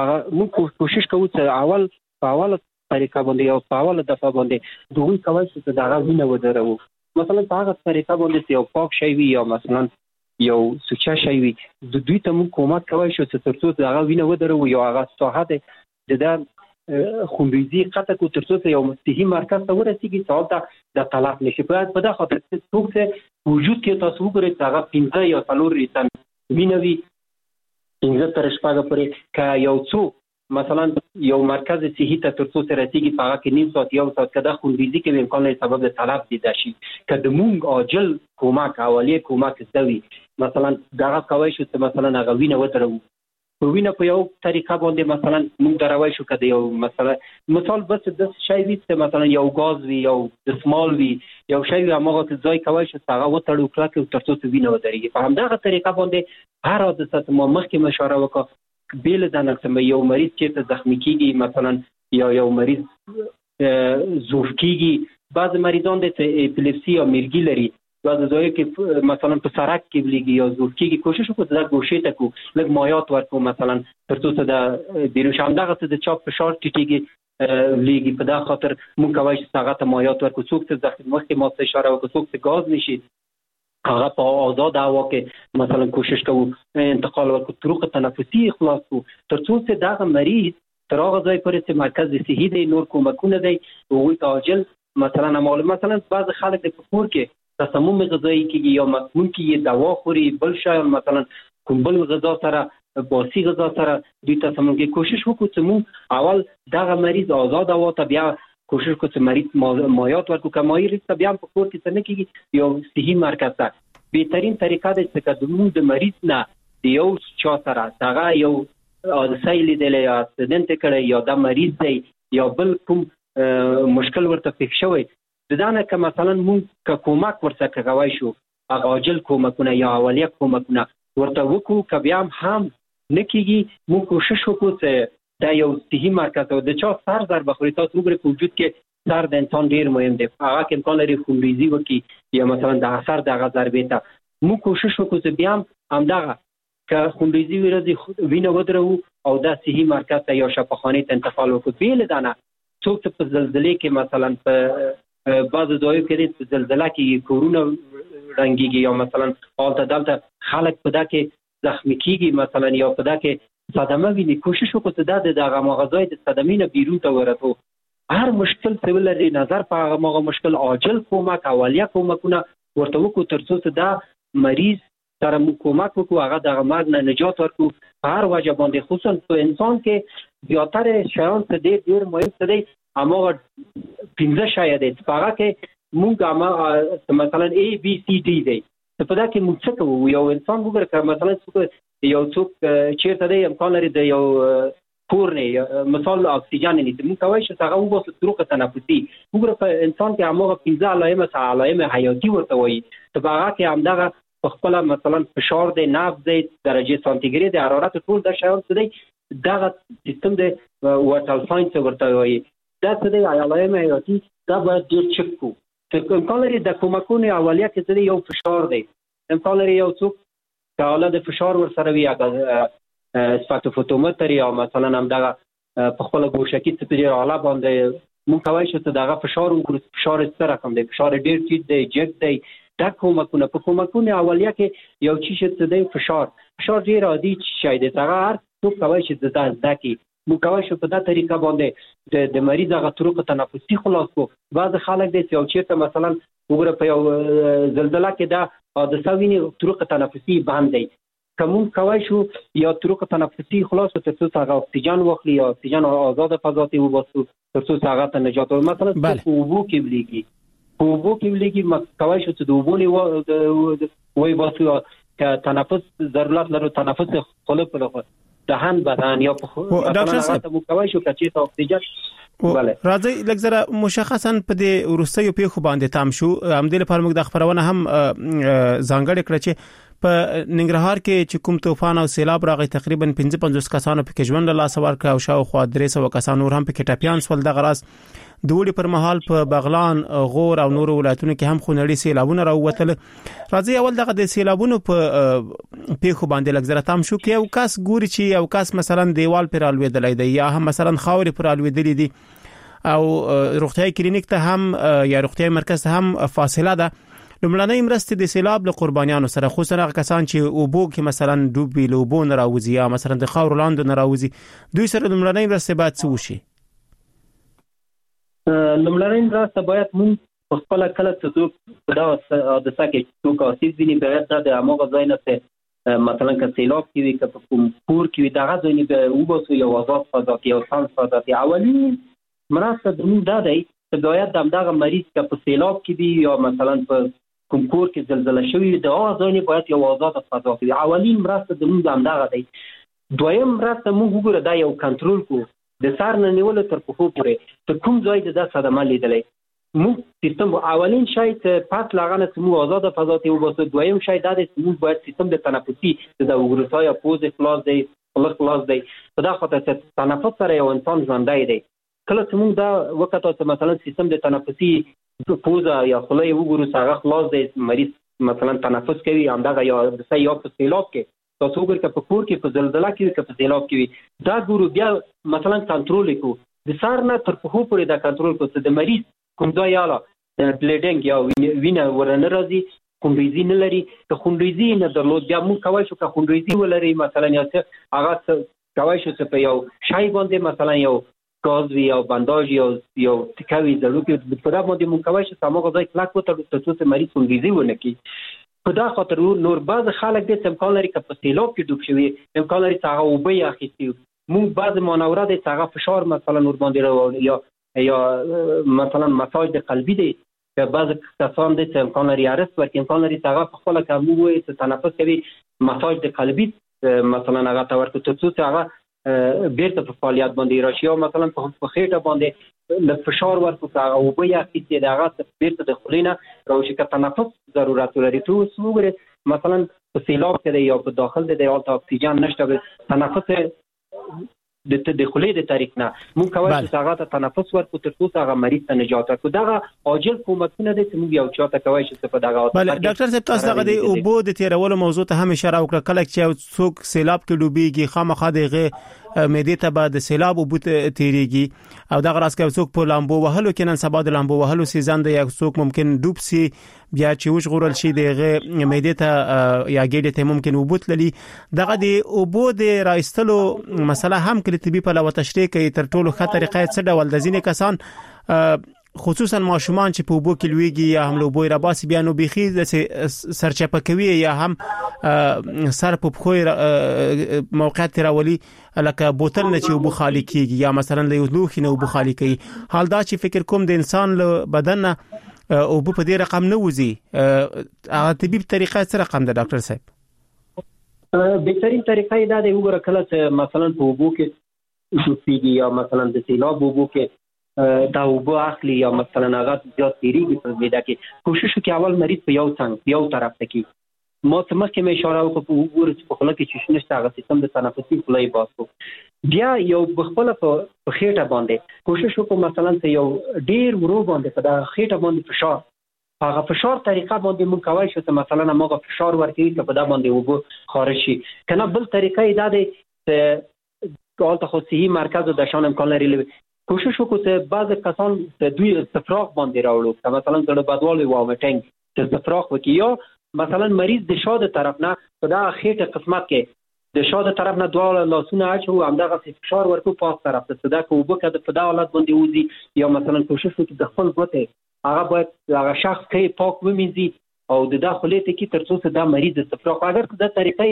مونږ کوشش کوو چې اول په اوله طریقه باندې یو په اوله دفعه باندې دوی کولی شو چې د هغه وینه ودروو مثلا په هغه طریقه باندې یو پاک شی وي یا مثلا یو سوچه شی وي د دوی ته مونږ کومک کولی شو چې تر څو د هغه وینه ودروو یا هغه ساحه دی د ده خونریزي قطع کړو تر څو یو صحي مرکز ته ورسېږي چې هلته د تلف نه شي. باید په دغه خاطر څوک چې وجود کې تاسو وګورئ چې هغه پنځه یا څلور ریتن وینه وي پنځه تر شپږه پورې که یو څوک مثلا یو مرکز صحي ته تر څو سره رسېږي په هغه کې نیم ساعت یو ساعت که دا خونریزي کوي امکان لري سبب د تلف دیده شي. که د مونږ عاجل کومک اولیه کومک زده وي مثلا دغه کولی شو چې مثلا هغه وینه ودروو په وینه په یو طریقه باندې مثلا مونږ درولی شو که د یو مثلا مثال بس داسې شی وي چې مثلا یو ګاز وي یو دسمال وي یو شی وي هماغه ځای کولی شو چې هغه وتړو کلکې تر څو چې وینه ودرېږي. په همدغه طریقه باندې هر حادثه ته ما مخکې اشاره وکړه بیل دانه یو مریض چېرته زخمی کېږي مثلا یا یو مریض ضعف کېږي. بعض مریضان دي چې اپیلیپسي یا میرګي لري بعض ځایو کې مثلا په سرک کې بلیږي یا ضعف کېږي کوشش وکړو چې دا ګوشې ته کړو لږ مایات ورکړو مثلا تر څو چې د بیرون شي همدغسې د چا فشار ټیټېږي بلیږي په دغه خاطر مونږ کولی شو چې هغه ته مایات ورکړو. څوک چې زخمي مخکې ما څه اشاره وکړو څوک چې ګاز نشي هغه په آزاد هوا کې مثلا کوشش کوو انتقال ورکړو طرق تنفسي خلاص کړو تر څو چې دغه مریض تر هغه ځای پورې چې مرکز صحي دی نور کومکونه دی هغوی ته عاجل مثلا معلوم مثلا بعض خلک د په کور کې تسمم غذایي کېږي یا مسموم کېږي دوا خوري بل شی مثلا کوم بل غذا سره باسي غذا سره دوی تسمم کې کوشش وکړو چې مونږ اول دغه مریض آزاد هوا ته بیا کوشش وکړو چې مریض مایات ورکړو که مریض ته بیا په کور کې څه نه کېږي یو صحي مرکز ته بهترین طریقه ده چې که زموږ د مریض نه د یو چا سره هغه یو حادثه یې لیدلی یا اکسیډنټ یې کړی یا دا مریض دی یا بل کوم مشکل ورته پېښ شوی د دا نه که مثلا مونږ که کومک ورڅخه کولی شو هغه عاجل کومکونه یا اولیه کومکونه ورته وکړو که بیا هم نه کېږي مونږ کوشش وکړو چې دا یو صحي مرکز او د چا سر ضربه خوري تاسو وګورئ په وجود کې سر د انسان ډېر مهم دی هغه کې امکان لري خونریزي وکړي یا مثلا د سر دغه ضربې ته مونږ کوشش وکړو چې بیا هم همدغه که خونریزي ورځي وینه ودروو او دا صحي مرکز ته یا شفاخانې ته انتقال وکړو. بې له دا نه څوک چې په زلزلې کې مثلا په بعضو ځایو کې دی په زلزله کې کورونه ړنګېږي یا مثلا هلته دلته خلک په دا کې زخمي کېږي مثلا یا په دا کې صدمه ویني کوشش وکړو چې دا د دغه هماغه ځای د صدمې نه بیرون ته ورسو. هر مشکل چې ولري نظر په هغه مشکل عاجل کومک اولیه کومکونه ورته وکړو تر څو چې دا مریض سره موږ کومک وکړو هغه دغه مرګ نه نجات ورکړو په هر وجه باندې خصوصا په انسان کې زیاتره شیان څه دی ډېر مهم څه دی هماغه پنځه شیان دی په هغه کې موږ مثلا A B C D دی په دا کې موږ څه کوو یو انسان وګوره مثلا څوک یو څوک چیرته دی امکان لري د یو پورنه مثال اکسیجن نه موږ کوي چې هغه وباسو طرق تنفسي وګوره په انسان کې هغه پنځه علایمه علایمه حیاتي ورته وایي ته هغه کې همدغه خپل مثلا فشار دی نبض دی درجه سانتیګراد حرارت ټول د شیان څه دی دغه سیستم دی وټل ساينس ورته وایي دا څه دی علایمه حیاتي دا باید ډیر چک کو ته امکان لري د کومکونو اولیه کې څه دی یو فشار دی امکان لري یو څوک کاله د فشار ور سره وي هغه سپاکټوفوتومتر یا مثلا هم دغه په خپل ګوشه کې څه پیری اعلی باندې مونږ کوي چې دغه فشار وګورو فشار څه رقم دی فشار ډیر ټیټ دی جګ دی دا کومکونه په کومکونو اولیه کې یو چی څه دی فشار فشار ډیر عادي شی دی هغه هر څوک کوي چې د داسې مونږ کوي چې په دا طریقه باندې د د مریض هغه طرق تنفسي خلاص کو بعض خلک د یو چیرته مثلا وګوره په یو زلزلہ کې دا د سویني طرق تنفسي باندې کوم کوي شو یا طرق تنفسي خلاص ته څو هغه اکسیجن واخلي یا اکسیجن آزاد فضا ته وباسو تر څو هغه ته نجات مثلا په وبو کې بلیږي په وبو کې بلیږي مګ کوي شو ته د وبونی وای باسو ک تنفس ضرورت لرو تنفس خلق په دهان بدن یا په ډاکټر صاحب مو کوي شو چې ته اکسیجن راځي لکه مشخصا په دې ورستیو پیښو باندې تام شو هم د لپاره موږ د خبرونه هم ځانګړې کړ چې په ننګرهار کې چې کوم طوفان او سیلاب راغی تقریبا پنځه پنځوس کسانو په کې ژوند له لاس ورک او شاوخوا درې سوه کسان نور هم په کې ټاپیان سول د غراس د وړي پر مهال په بغلان غور او نور ولایتونو کې هم خونړي سیلابونه راووتل راځي اول دغه د سیلابونو په پیښو باندې لکه زره تام شو کې یو کس ګوري چې یو کس مثلا دیوال پر الویدلې دی یا هم مثلا خاورې پر الویدلې دي او روغتيایي کلینیک ته هم یا روغتيایي مرکز ته هم فاصله ده لمړنۍ مرستې د سیلاب له قربانیانو سره خصوصا کسان چې اوبو کې مثلا ډوبې لوبو نه راوځي یا مثلا د خاور لاندې نه راوځي دوی سره لمړنۍ مرستې باید څه وشي لمړنۍ مرستې باید موږ خپل کله څه دا د سکه څوک اوسې ځینې به د امغه ځای نه مثلا که سیلاب کې وي که کوم پور کې وي دا غوښنه به وباسو یو آزاد فضا کې یو سان فضا کې اولین مرسته د موږ دا دی چې باید دغه مریض که په سیلاب کې دی یا مثلا په کوم کور کې زلزلہ شوی د اوازونه باید یو آزاد فضا کې اولین مرسته د موږ همدغه دی دویم مرسته موږ وګورو دا یو کنټرول کو د سار نه نیول تر پخو پورې ته کوم ځای د صدمه لیدلې موږ سیستم اولین شای ته پات لاغنه موږ آزاد فضا ته وباسو دویم شای دا د موږ باید سیستم د تنفسي د وګورو یا پوز خلاص دی خلاص خلاص دی په دا خاطر چې تنفس سره یو انسان ژوندای دی کله چې موږ دا وکړو چې مثلا سیستم د تنفسي پوزه یا خلای وګورو څنګه خلاص دی مریض مثلا تنفس کوي همدغه یا د سې یو په سیلاب کې تاسو وګورئ چې په کور کې په زلزلہ کې کې په سیلاب کې دا ګورو بیا مثلا کنټرول کو د سار نه تر په پورې دا کنټرول کو چې د مریض کوم ځای یاله بلیډینګ یا وینه ورنه راځي خونریزي نه لري که خونریزي نه درلود بیا موږ کوي چې که خونریزي ولري مثلا یا څه هغه کوي چې په یو شای باندې مثلا یو گاز وی یا بنداژ یا یا تکوي ضروري په دا باندې مونږ کوي چې سمو غوځي کلاک وته د څه مریض خونریزي ونه کی په دا خاطر نور بعض خلک د امکان لري چې په سیلاب کې ډوب شوي امکان لري چې هغه وبې اخیستي مونږ بعض مانورات چې هغه فشار مثلا نور باندې یا یا مثلا مساج د قلبي دی که بعض کسان د امکان لري ارست ورکړي امکان لري چې هغه په خپل کومه وي چې تنفس کوي مساج د قلبي مثلا هغه تور ته څه هغه بیرته په فعالیت باندې راشي او مثلا په خېټه باندې د فشار ورکو او بیا چې دغه بیرته د خلینه راوشي که تنفس ضرورت لري تو وګوره مثلا په سیلاب کې یا په داخل د دیوال ته اکسیجن نشته تنفس د تدخلي د طریق نه مونږ کوي چې هغه ته تنفس ورکو تر څو هغه مریض ته نجات ورکو دغه عاجل کومکونه د موږ یو چاته کوي چې په دغه بل ډاکټر صاحب تاسو دغه د اوبو د تیرولو موضوع ته هم اشاره وکړه کله چې څوک سیلاب کې ډوبېږي خامخا دغه مېدې ته بعد سیلاب او بوت تیریږي او دغه راس کې څوک په لامبو وهلو کې نن سبا د لامبو وهلو سیزن د یو څوک ممکن ډوب سي بیا چې وښ غورل شي دغه مېدې ته یا ګېډې ته ممکن وبوت للی دغه د اوبو د راستلو مسله هم کله طبي په لور تشریح کوي تر ټولو ښه طریقه څه ډول د ځینې کسان خصوصا ماشومان چې په اوبو کې لويږي یا هم لوبوي را باسي بیا نو بيخي د سرچپه کوي یا هم سر په خو موقعیت راولي لکه بوتل نه چې اوبو خالي کیږي یا مثلا له یو لوخي نه اوبو خالي کوي حال دا چې فکر کوم د انسان له بدن او په دې رقم نه وځي هغه طبيب طریقه سره رقم ده ډاکټر صاحب؟ بهترین طریقه دا دی وګوره کله چې مثلا په اوبو کې شوفيږي یا مثلا د سیلاب اوبو کې دا اوبو اخلي یا مثلا هغه زیات تیریږي په میدا کې کوشش وکړي اول مریض په یو څنګ یو طرف ته کې ما څه مخکې مې اشاره وکړه په وګوره چې په خوله کې چې نشته هغه سیستم د تنفسي خولۍ باسو بیا یو بخپله په خېټه باندې کوشش وکړو مثلا چې یو ډېر ورو باندې په دغه خېټه باندې فشار هغه فشار طریقه باندې موږ کولی شو چې مثلا هماغه فشار ورکوي چې په دا باندې اوبه خارج شي که نه بل طریقه یې دا دی چې هلته خو صحي مرکز د شان امکان لري کوشش وکړو چې بعضې کسان د دوی استفراغ باندې راوړو که مثلا زړه بدوالی وامټنګ چې استفراغ وکړي یا مثلا مریض د شا د طرف نه په دا خېټه قسمت کې د شا د طرف نه دواړه لاسونه اچو همدغه فشار ورکو پاس طرف ته صدا که اوبه که په دا حالت باندې وځي یا مثلا کوشش وکړي د خپل ګوتې هغه باید هغه شخص کې پاک ومینځي او د دا خولې ته کې تر څو چې دا مریض استفراغ اگر که دا طریقه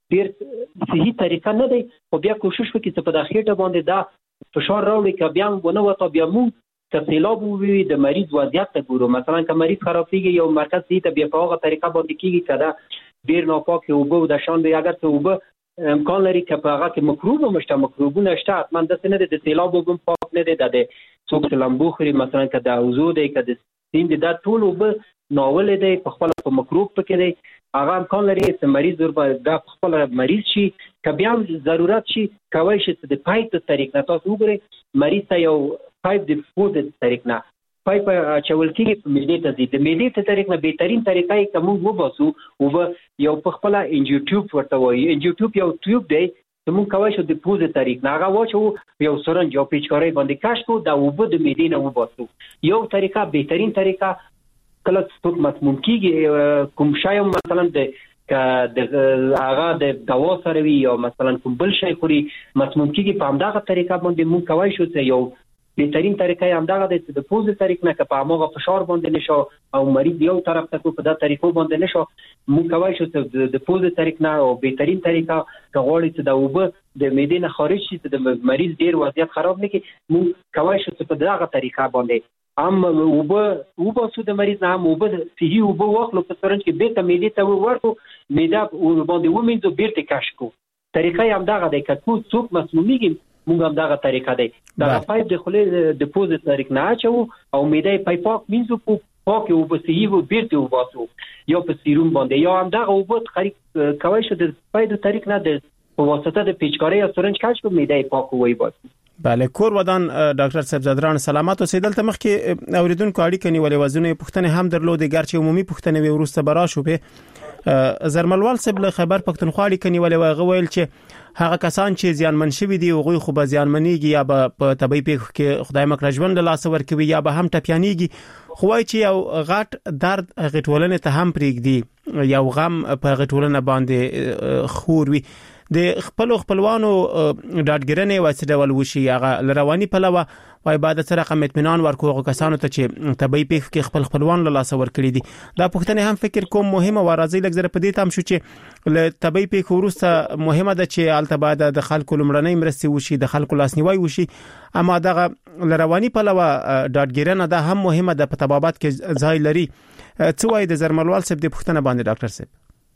ډېر صحي طریقه نه دی خو بیا کوشش وکړي چې په دا خېټه باندې دا فشار راوړي که بیا هم ونه وته بیا موږ که سیلاب ووي د مریض وضعیت ته ګورو مثلا که مریض خرابېږي یو مرکز صحي ته بیا په هغه طریقه باندې کېږي که دا ډېر ناپاکې اوبه و د شان دی اگر چې اوبه امکان لري که په هغه کې مکروب هم شته مکروبونه شته حتما داسې نه دی د سیلاب اوبه هم پاک نه دی دا د څوک چې لمبو خوري مثلا که د حوضو دی که د سیند دی دا ټول اوبه ناولې دی په خپله په مکروب پکې دی هغه امکان لري چې مریض ورباندې دا په خپله مریض شي که بیا هم ضرورت شي کولی شي چې د پایپ د طریق نه تاسو وګورئ مریض ته یو پایپ د پوز د طریق نه پایپ اچول کېږي په معدې ته ځي د معدې ته طریق نه بهترین طریقه یې که موږ وباسو اوبه یو په خپله انجیو ټیوب ورته وایي انجیو ټیوب یو ټیوب دی چې موږ کولی شو د پوز د طریق نه هغه واچوو یو سرنج یو پیچکارۍ باندې کش کړو دا اوبه د معدې نه وباسو یو طریقه بهترین طریقه کله څوک مسموم کېږي کوم شی مثلا د که د هغه د دوا سره وي یا مثلا کوم بل شی خوري مسموم کېږي په همدغه طریقه باندې موږ کولی شو چې یو بهترین طریقه یې همدغه دی چې د پوزې طریق نه که په هماغه فشار باندې نه شو او مریض یو طرف ته کو په دا طریقو باندې نه شو موږ کولی شو چې د پوزې طریق نه او بهترین طریقه که غواړي چې دا اوبه د معدې نه خارج شي چې د مریض ډېر وضعیت خراب نه کړي موږ کولی شو چې په دغه طریقه باندې هم اوبه وباسو د مریض نه هم اوبه صحي اوبه واخلو په سرنج کې بېرته معدې ته ورکړو معده باندې ومینځو بېرته کش کړو طریقه یې همدغه دی که څوک مسمومیږي موږ هم دغه طریقه دی دغه پایپ د خولې د پوزې طریق نه اچوو او معده یې پای پاک مینځو پاکې اوبه صحي و بېرته وباسو یا په سیروم باندې یا همدغه اوبه خرید کولی شو د پای د طریق نه د په واسطه د پیچکارۍ یا سرنج کش کړو معده یې پاک وباسو بله کور ودان ډاکټر صاحب زادران سلامات اوسئ دلته مخکې اوریدونکو اړیکه نیولې وزونه پوښتنې هم درلودې ګرچې عمومي پوښتنې وي وروسته به راشو به زرملوال صاحب له خیبر پښتونخوا اړیکه نیولې وه هغه ویل چې هغه کسان چې زیانمن شوي دي هغوی خو به زیانمنېږي یا به په طبیعي پیښو کې خدای مکړه ژوند له لاسه ورکوي یا به هم ټپیانېږي خو وایي چې یو غټ درد هغې ټولنې ته هم پرېږدي یو غم په هغې ټولنه باندې خور وي د خپل خپلوانو ډاډګرنې واسه ډول وشي هغه لرواني پلوه وای بعد سره رقم اطمینان ورکو کسانو ته چې طبي پیښ کې خپل خپلوان له لاسه ورکړي دي دا پوښتنه هم فکر کوم مهمه و راځي لږ زره په دې تام شو چې له طبي پیښ وروسته مهمه ده چې التباده د خلکو لمړنۍ مرستي وشي د خلکو لاسنیوي وشي اما دغه لرواني پلوه ډاډګرنه ده هم مهمه ده په طبابت کې ځای لري څه وای د زرملوال صاحب د پوښتنه باندې ډاکټر صاحب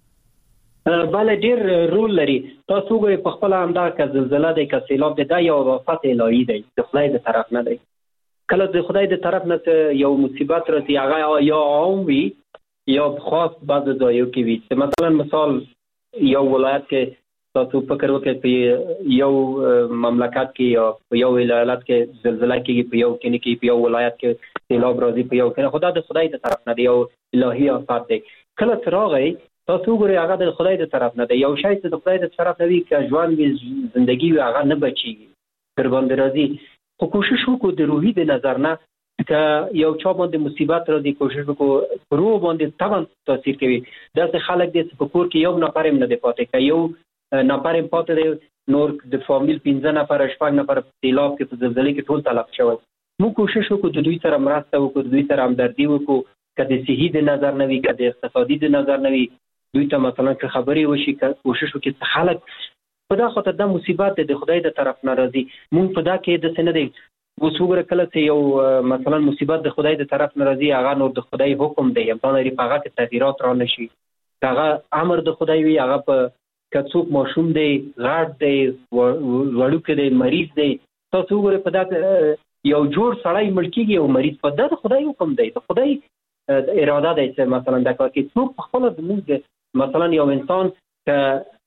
بله ډېر رول لري تاسو وګورئ په خپله همدا که زلزله دی که سیلاب دی دا یو آفت الهي دی د خدای د طرف نه دی کله د خدای د طرف نه یو مصیبت راځي هغه یا عام وي یا خاص بعض ځایو کې وي چې مثلا مثال یو ولایت کې تاسو فکر وکړئ په یو مملکت کې یا په یو ولایت کې زلزله کېږي په یو کلي کې په یو ولایت کې سیلاب راځي په یو کلي خدا د خدای د طرف نه دی یو الهي آفت دی کله چې راغی تاسو وګورئ هغه د خدای د طرف نه دی یو شی چې د خدای د طرف نه وي که ژوند وي زندګي وي هغه نه بچېږي در باندې راځي خو کوشش وکړو د روحي د نظر نه که یو چا باندې مصیبت راځي کوشش وکړو په روح باندې طبعا تاثیر کوي داسې خلک دي چې په کور کې یو نفر هم نه دی پاتې که یو نفر هم پاتې دی نور د فامیل پنځه نفر شپږ نفر په سیلاب کې په زلزلې کې ټول تلف شوی موږ کوشش وکړو د دوی سره مرسته وکړو د دوی سره همدردي وکړو که د صحي د نظر نه وي که د اقتصادي د نظر نه وي دوی ته مثلا که خبرې وشي که کوشش وکړي چې خلک په دا خاطر دا مصیبت د خدای د طرف نه راځي مونږ په دا کې داسې نه دی اوس وګوره کله چې یو مثلا مصیبت د خدای د طرف نه راځي هغه نور د خدای حکم دی، امکان لري په هغه کې تغییرات را نشي، هغه امر د خدای وي، هغه په کڅوک ماشوم دی، غاټ دی، وړوکی دی، مریض دی، تاسو وګورئ په دا یو جوړ سړی مړ کېږي او مریض په دا د خدای حکم دی، د خدای اراده دی چې مثلا دا کار کوي. څوک په خپله زموږ مثلا یو انسان که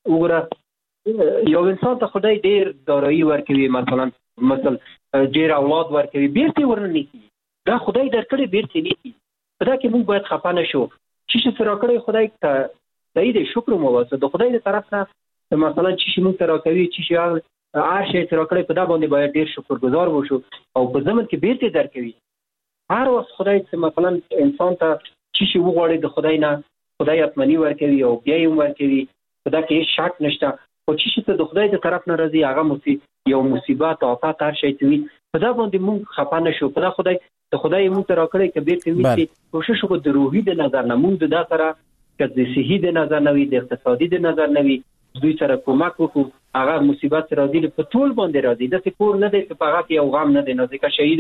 وګوره یو انسان ته خدای ډېر دارایي ورکوي، مثلا مثلا ډېر اولاد ورکوي، بیرته یې ورنه نیسي، دا خدای درکړی بیرته نیسي. په دا کې موږ باید خفه نه شو. چې شي څه راکړی خدای ته صحیح دی، شکر مو وباسو. د خدای د طرف نه مثلا چې شي موږ ته راکوي، چې شي هر شی چې راکړی په دا باندې باید ډېر شکرګزار وشو او په ضمن کې بیرته درکوي. هر وخت خدای چې مثلا انسان ته چې شي وغواړي د خدای نه، خدای اتمني ورکوي او بیا یې هم ورکوي، په دا کې هېڅ شک نشته. خو چې شي ته د خدای د طرف نه راځي هغه مصیب یو مصیبت آفت هر شی چې وي، په دا باندې موږ خفه نه شو. په دا خدای د خدای موږ ته راکړی که بیرته نیسي، کوشش وکړو د روحي د نظر نه موږ د دا سره که د صحي د نظر نه وي، د اقتصادي د نظر نه وي، دوی سره کومک وکړو. هغه مصیبت راځي په ټول باندې راځي، داسې کور نه دی چې په هغه کې یو غم نه دی. نو ځکه شهید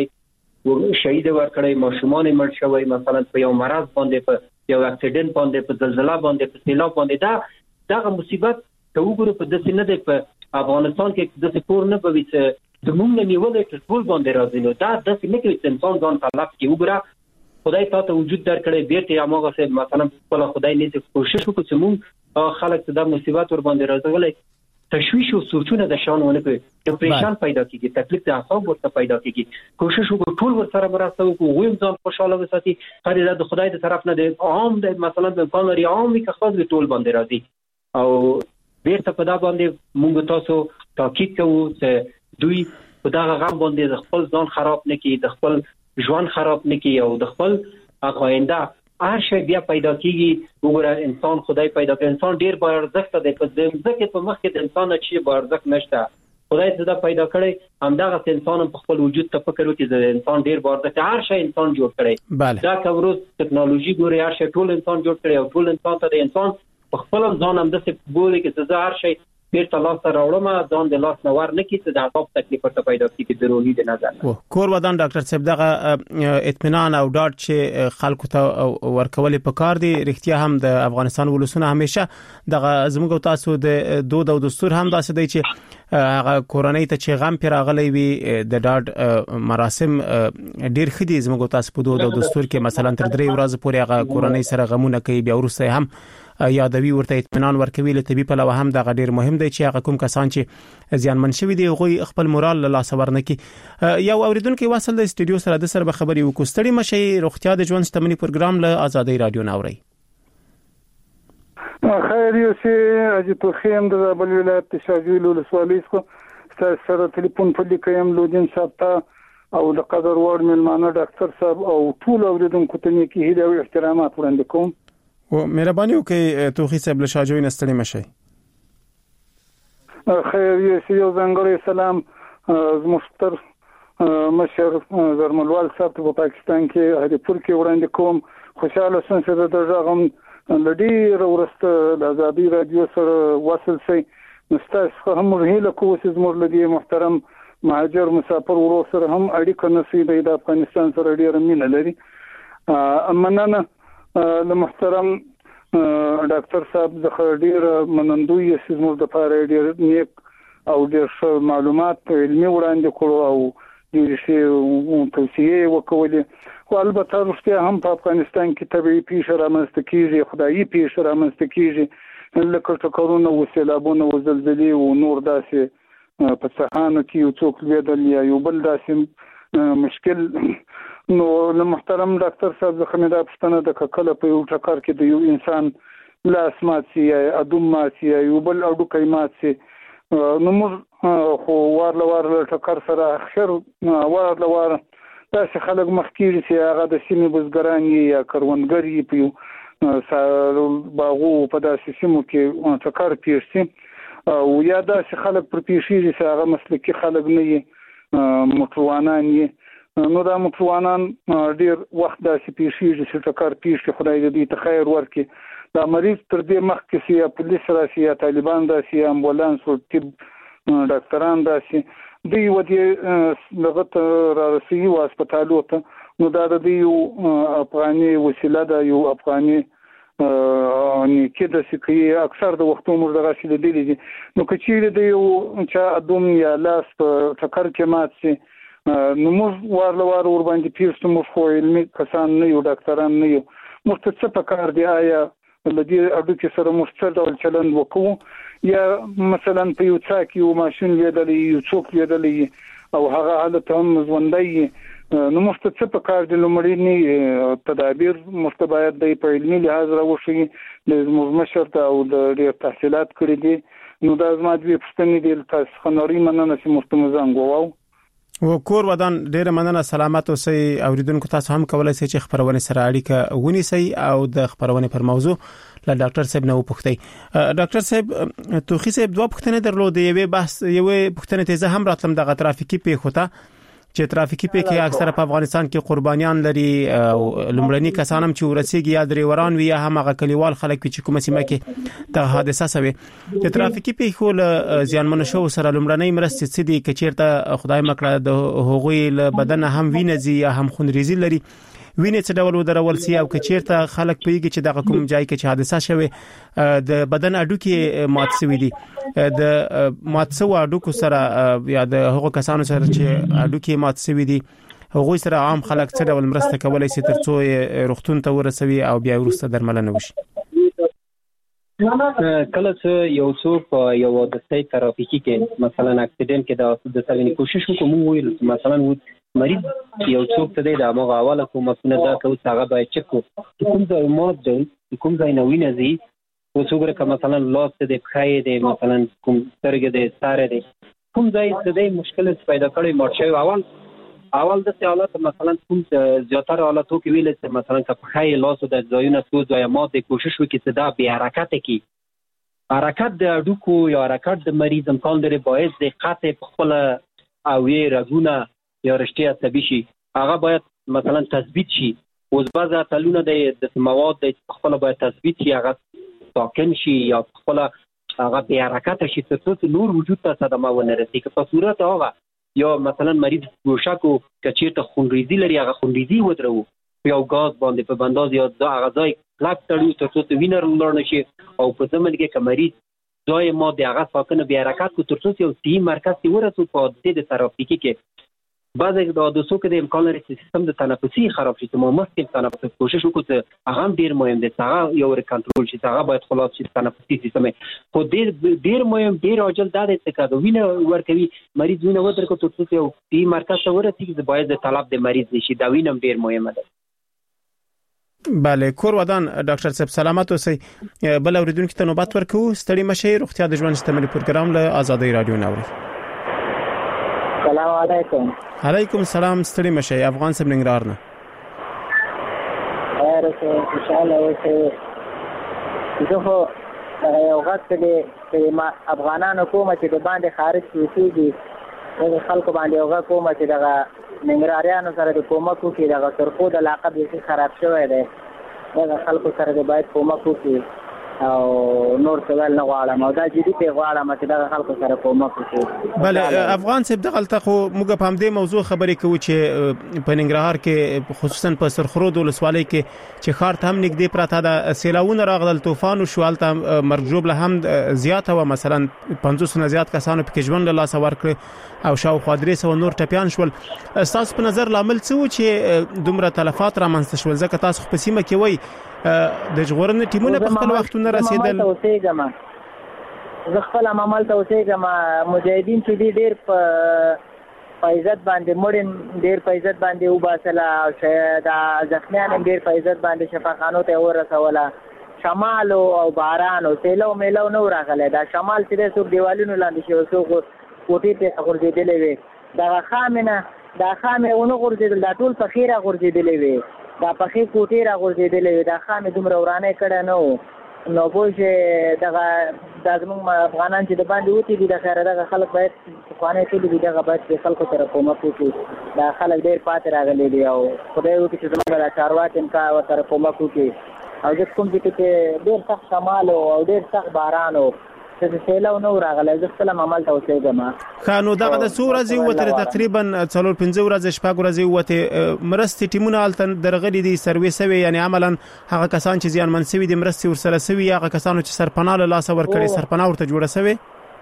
ورکړی شهید ورکړی ماشومان یې مړ شوی، مثلا په یو مرض باندې، په یو اکسیډنټ باندې، په زلزله باندې، په سیلاب باندې، دا دغه مصیبت که وګورو په داسې نه دی. په افغانستان کې داسې کور نه به وي چې زموږ نه نیولی چې ټول باندې راځي. نو دا داسې نه کوي چې انسان ځان ته لف کړي. وګوره خدای تا ته وجود درکړی، بیرته یې هماغسې مثلا خپله خدای نیسي. کوشش وکړو چې موږ خلک چې دا مصیبت ور باندې راځولی تشویش او سوچونه د شان ونه کړي، ډپریشن پیدا کېږي، تکلیف د اعصاب ورته پیدا کېږي. کوشش وکړو ټول ورسره مرسته وکړو، هغوی هم ځان خوشحاله وساتي. هر دا د خدای د طرف نه دی، عام دی، مثلا امکان لري عام وي که خاص وي، ټول باندې راځي. او بیرته په دا باندې موږ تاسو تاکید کوو چې دوی په دغه غم باندې د خپل ځان خراب نه کړي، د خپل ژوند خراب نه کړي او د خپل آینده هر شی بیا پیدا کېږي. وګوره انسان خدای پیدا کړي، انسان ډېر با ارزښته دی. په ځمکې په مخ کې د انسان نه چې با ارزښت نشته، خدای چې دا پیدا کړی همدغسې انسان هم په خپل وجود ته فکر وکړي چې د انسان ډېر با ارزښت، هر شی انسان جوړ کړی. دا که ورځ ټکنالوژي ګوري، هر شی ټول انسان جوړ کړی او ټول انسان ته د انسان په خپل ځان همداسې بولي چې زه هر شی بیرته لاس ته راوړم، ځان د لاس نه ور نه کړي چې د عذاب تکلیف ورته پیدا کېږي د روحي د نظر نه. کور ودان ډاکټر صاحب دغه اطمینان او ډاډ چې خلکو ته ورکول پکار دي، رښتیا هم د افغانستان ولسونه همیشه دغه زموږ تاسو د دود او دستور هم داسې دی چې هغه کورنۍ ته چې غم پې راغلی وي د ډاډ مراسم ډېر ښه دي زموږ تاسو په دود او دستور کې. مثلا تر درې ورځې پورې هغه کورنۍ سره غمونه کوي، بیا وروسته هم یادوي، ورته اطمینان ورکوي. له طبي پلوه هم دغه ډېر مهم دی چې هغه کوم کسان چې زیانمن شوي دي هغوی خپل مورال له لاسه ورنه کړي. یو اورېدونکی وصل د استودیو سره د سره به خبرې وکړو. ستړي مه شئ، روغتیا د ژوند شتمني پروګرام له ازادۍ رادیو نه اورئ. خیر یوسې اجي په خیم د زابل ولایت د شاجویل ولسوالۍ څخه سره ټلیفون په لیکم لودین صاحب ته او د قدر وړ مېلمانه ډاکټر صاحب او ټول اوریدونکو ته نیکې هیلې او احترامات وړاندې کوم. و مهرباني وکړئ توخی صاحب له شاجوی نه ستړي مه شئ. خیر یوسې یو ځانګړی سلام زموږ ستر مشر زرملوال صاحب ته په پاکستان کې هریپور کې وړاندې کوم. خوشحاله شوم چې د دغه غم له ډېره وروسته د ازادۍ راډیو سره وصل شئ. نو ستاسو څخه هم موږ هیله کوو چې زموږ له دې محترم مهاجر مسافر ورو سره هم اړیکه نشي، دی د افغانستان سره ډېره مینه لري. مننه له محترم ډاکټر صاحب څخه ډېره منندوی یې چې زموږ دپاره ډېر نیک او ډېر ښه معلومات علمي وړاندې کړو او ډېرې ښې توصیې یې وکولې. خو البته رښتیا هم په افغانستان کې طبیعي پیښې رامنځته کېږي، خدایي پیښې رامنځته کېږي، لکه ټکرونه و سیلابونه و زلزلې و نور داسې په څهانو کې یو څوک لوېدل یا یو بل داسې مشکل. نو له محترم ډاکټر صاحب څخه مې دا پوښتنه ده که کله په یو ټکر کې د یو انسان لاس مات شي یا ادوم مات شي یا یو بل اډوکی مات شي، نو موږ خو وار له وار له ټکر سره اخر وار له وار داسې خلک مخ کېږي چې هغه د سیمې بزګران یا کروندګر یې په یو باغو په داسې سیمو کې ټکر پیښ شي او یا داسې خلک پر پیښېږي چې هغه مسلکي خلک نه وي، موټروانان یې. نو دا موټروانان ډېر وخت داسې پیښېږي چې ټکر پیښ کړي، خدای دې دوی ته خیر ورکړي. دا مریض تر دې مخکې چې یا پولیس راشي یا طالبان راشي یا امبولانس او طب ډاکټران راشي، دوی ودی لغت را رسي او هسپتالو ته نو دا د یو افغاني وسیله ده یو افغاني ان کې د سکی اکثر د وختو موږ دغه شی لیدلی دي نو کچې د یو چې ادم یا لاس ټکر کې مات سي نو موږ ورله ور ور باندې پیرسته موږ خو علمي کسان نه یو ډاکټران نه یو موږ ته څه پکار دی آیا لدی اډو کې سره موږ څه ډول چلند وکړو یا مثلا په یو څا کې یو ماشين لیدلې یو څوک لیدلې او هغه حالت هم ژوندۍ نو مفت څه په کار د لومړني تدابیر مستباید د په علمي لحاظ راوشي د مشر ته او د تحصیلات کړی دي نو دا زما د پښتنې د تاسو خنوري مننه چې مستمزان غواو و کور ودان ډیره مننه سلامت اوسئ اوریدونکو تاسو هم کولای شئ چې خبرونه سره اړیکه ونیسئ او د خبرونه پر موضوع له ډاکټر صاحب نو پوښتئ ډاکټر صاحب توخی صاحب دوه پوښتنې درلودې یوه بحث یوه پوښتنه ته زه هم راتلم د ترافیکي پیښه چې ترافیکي پیښې اکثره په افغانستان کې قربانيان لري او لمړني کسانم چې ورسېږي یا درېوران وي یا هم هغه کلیوال خلک چې کومه سیمه کې د حادثه سوي د ترافیکي پیښو له زیانمن شو سره لمړنۍ مرستې څه دي چې چیرته خدای مکړه د هغوی له بدن هم وینځي یا هم خونریزي لري وینې څه ډول ودرول سي او کچیرته خلک پیږي چې د کوم ځای کې چې حادثه شوه د بدن اډو کې مات شوی دي د مات شو اډو کو سره یا د هغو کسانو سره چې اډو کې مات شوی دي هغوی سره عام خلک څه ډول مرسته کولای شي ترڅو روغتون ته ورسوي او بیا ورسته درملنه وشي کله چې یو څوک یو د سي ترافیکي کې مثلا اکسیډنټ کې د تلنې کوشش وکړو ویل مثلا مریض یو څوک ته د هغه حواله کوم څه دا کوي هغه باید چک کو کوم ځای مات دی کوم ځای نه وینځي او څوګره کوم مثلا لاس د خای دی مثلا کوم سترګې دی ساره دی کوم ځای څه دی مشکل پیدا کړي مرشي اول اول د حالت مثلا کوم زیاتره حالاتو کې ویل چې مثلا که خای لاس د ځایونه څو ځای مات دی کوشش وکړي چې دا به حرکت کی حرکت د اډوکو یا حرکت د مریض امکان لري باعث د قطع خپل او یې رګونه یا رشته عصبي شي هغه باید مثلا تثبیت شي اوس بعضه تلونه د مواد د خپل باید تثبیت شي هغه ساکن شي یا خپل هغه به حرکت شي ترڅو نور وجود ته صدمه ونه رسي که په صورت هغه یا مثلا مریض ګوشکو کچیرته خونریزي لري هغه خونریزي ودرو یا غاز باندې په بنداز یا د هغه ځای کلک تړو ترڅو وینر لور نشي او په زمن کې که مریض ځای ما د هغه ساکن به حرکت کو ترڅو یو ټیم مرکز ته ورسو په د ترافیکي کې بعضی د حادثو کې د امکان لري چې سیستم د تنفسي خراب شي نو مستقیم تنفس کوشش وکړو چې هغه ډیر مهم دی هغه یو کنټرول شي هغه باید خلاص شي تنفسي سیستم خو ډیر ډیر مهم ډیر عاجل دا دی چې کله وینه ورکوي مریض وینه ورکړي ترڅو یو ټیم مرکز ته ورسیږي باید د طلب د مریض نشي دا وینم ډیر مهمه ده بله کور ودان ډاکټر صاحب سلامت اوسئ بل اوریدونکو ته نوبت ورکو ستړي مشه روغتیا د ژوند شتمنۍ پروګرام له آزادۍ رادیو ناوړي السلام علیکم علیکم السلام ستړي مشه افغان سم ننګرهار نه خیر اوسه خوشاله اوسه زه خو یو غږ چې ما افغانانو کومه چې د باندې خارج کیږي د خلکو باندې یو غږ کومه چې دغه ننګرهاریانو سره د کومک وکړي دغه سرخو د علاقه بیخي خراب شوی دی دغه خلکو سره د باید کومک وکړي او نور څه ول نه غواړم او دا جدي په غواړم چې دغه خلکو سره کومک وکړي بله افغان صاحب دغه خو موږ په همدې موضوع خبرې کوو چې په ننګرهار کې خصوصا په سرخرود ولسوالۍ کې چې ښار ته هم نږدې پراته ده سیلاونه راغلل طوفان او شوالته مرګ ژوبله هم زیاته و مثلا پنځوس نه زیات کسانو په کې ژوند له لاسه ورکړ او شاوخوا درې سوه نور ټپیان شول تاسو په نظر لامل څه و چې دومره تلفات رامنځته شول ځکه تاسو په سیمه کې وایي د ژغورنې ټیمونه په خپل وختونه رسیدل زه خپل عمل ته اوسېږم مجاهدین چې دي ډېر په عزت باندې مړ ډېر په عزت باندې وباسله او د زخمیان ډېر په عزت باندې شفاخانو ته ورسوله شمال او باران او سیلو میلو نو راغلی دا شمال چې دی څوک دیوالونو لاندې شوی څوک کوټې ته غورځېدلی وي دغه خامې نه دا خامې ونه غورځېدل دا ټول پخې را غورځېدلی وي دا پخې کوټې را غورځېدلی وي دا خامې دومره ورانۍ کړی نه و نو پوه شې دغه دا زموږ افغانان چې د باندې وتي دي د خیره دغه خلک باید پخوانی ټولې دي دغه باید د خلکو سره کومک وکړي دا خلک ډېر پاتې راغلی دي او خدای وکړي چې زموږ دا چارواکي امکا ورسره کومک وکړي او زه کوم ځای کې چې ډېر سخت شمال او ډېر سخت باران و څه سیلاو نو راغلی زه خپل عمل ته اوسېږم. ښه نو دغه د څو ورځې وته تقریبا څلور پنځه ورځې شپږ ورځې وته مرستې ټیمونه هلته درغلي دي سروې سوي، یعنی عملاً هغه کسان چې زیانمن شوي دي مرستې ورسره سوي، هغه کسانو چې سرپناه له لاسه ورکړي سرپناه ورته جوړه سوي؟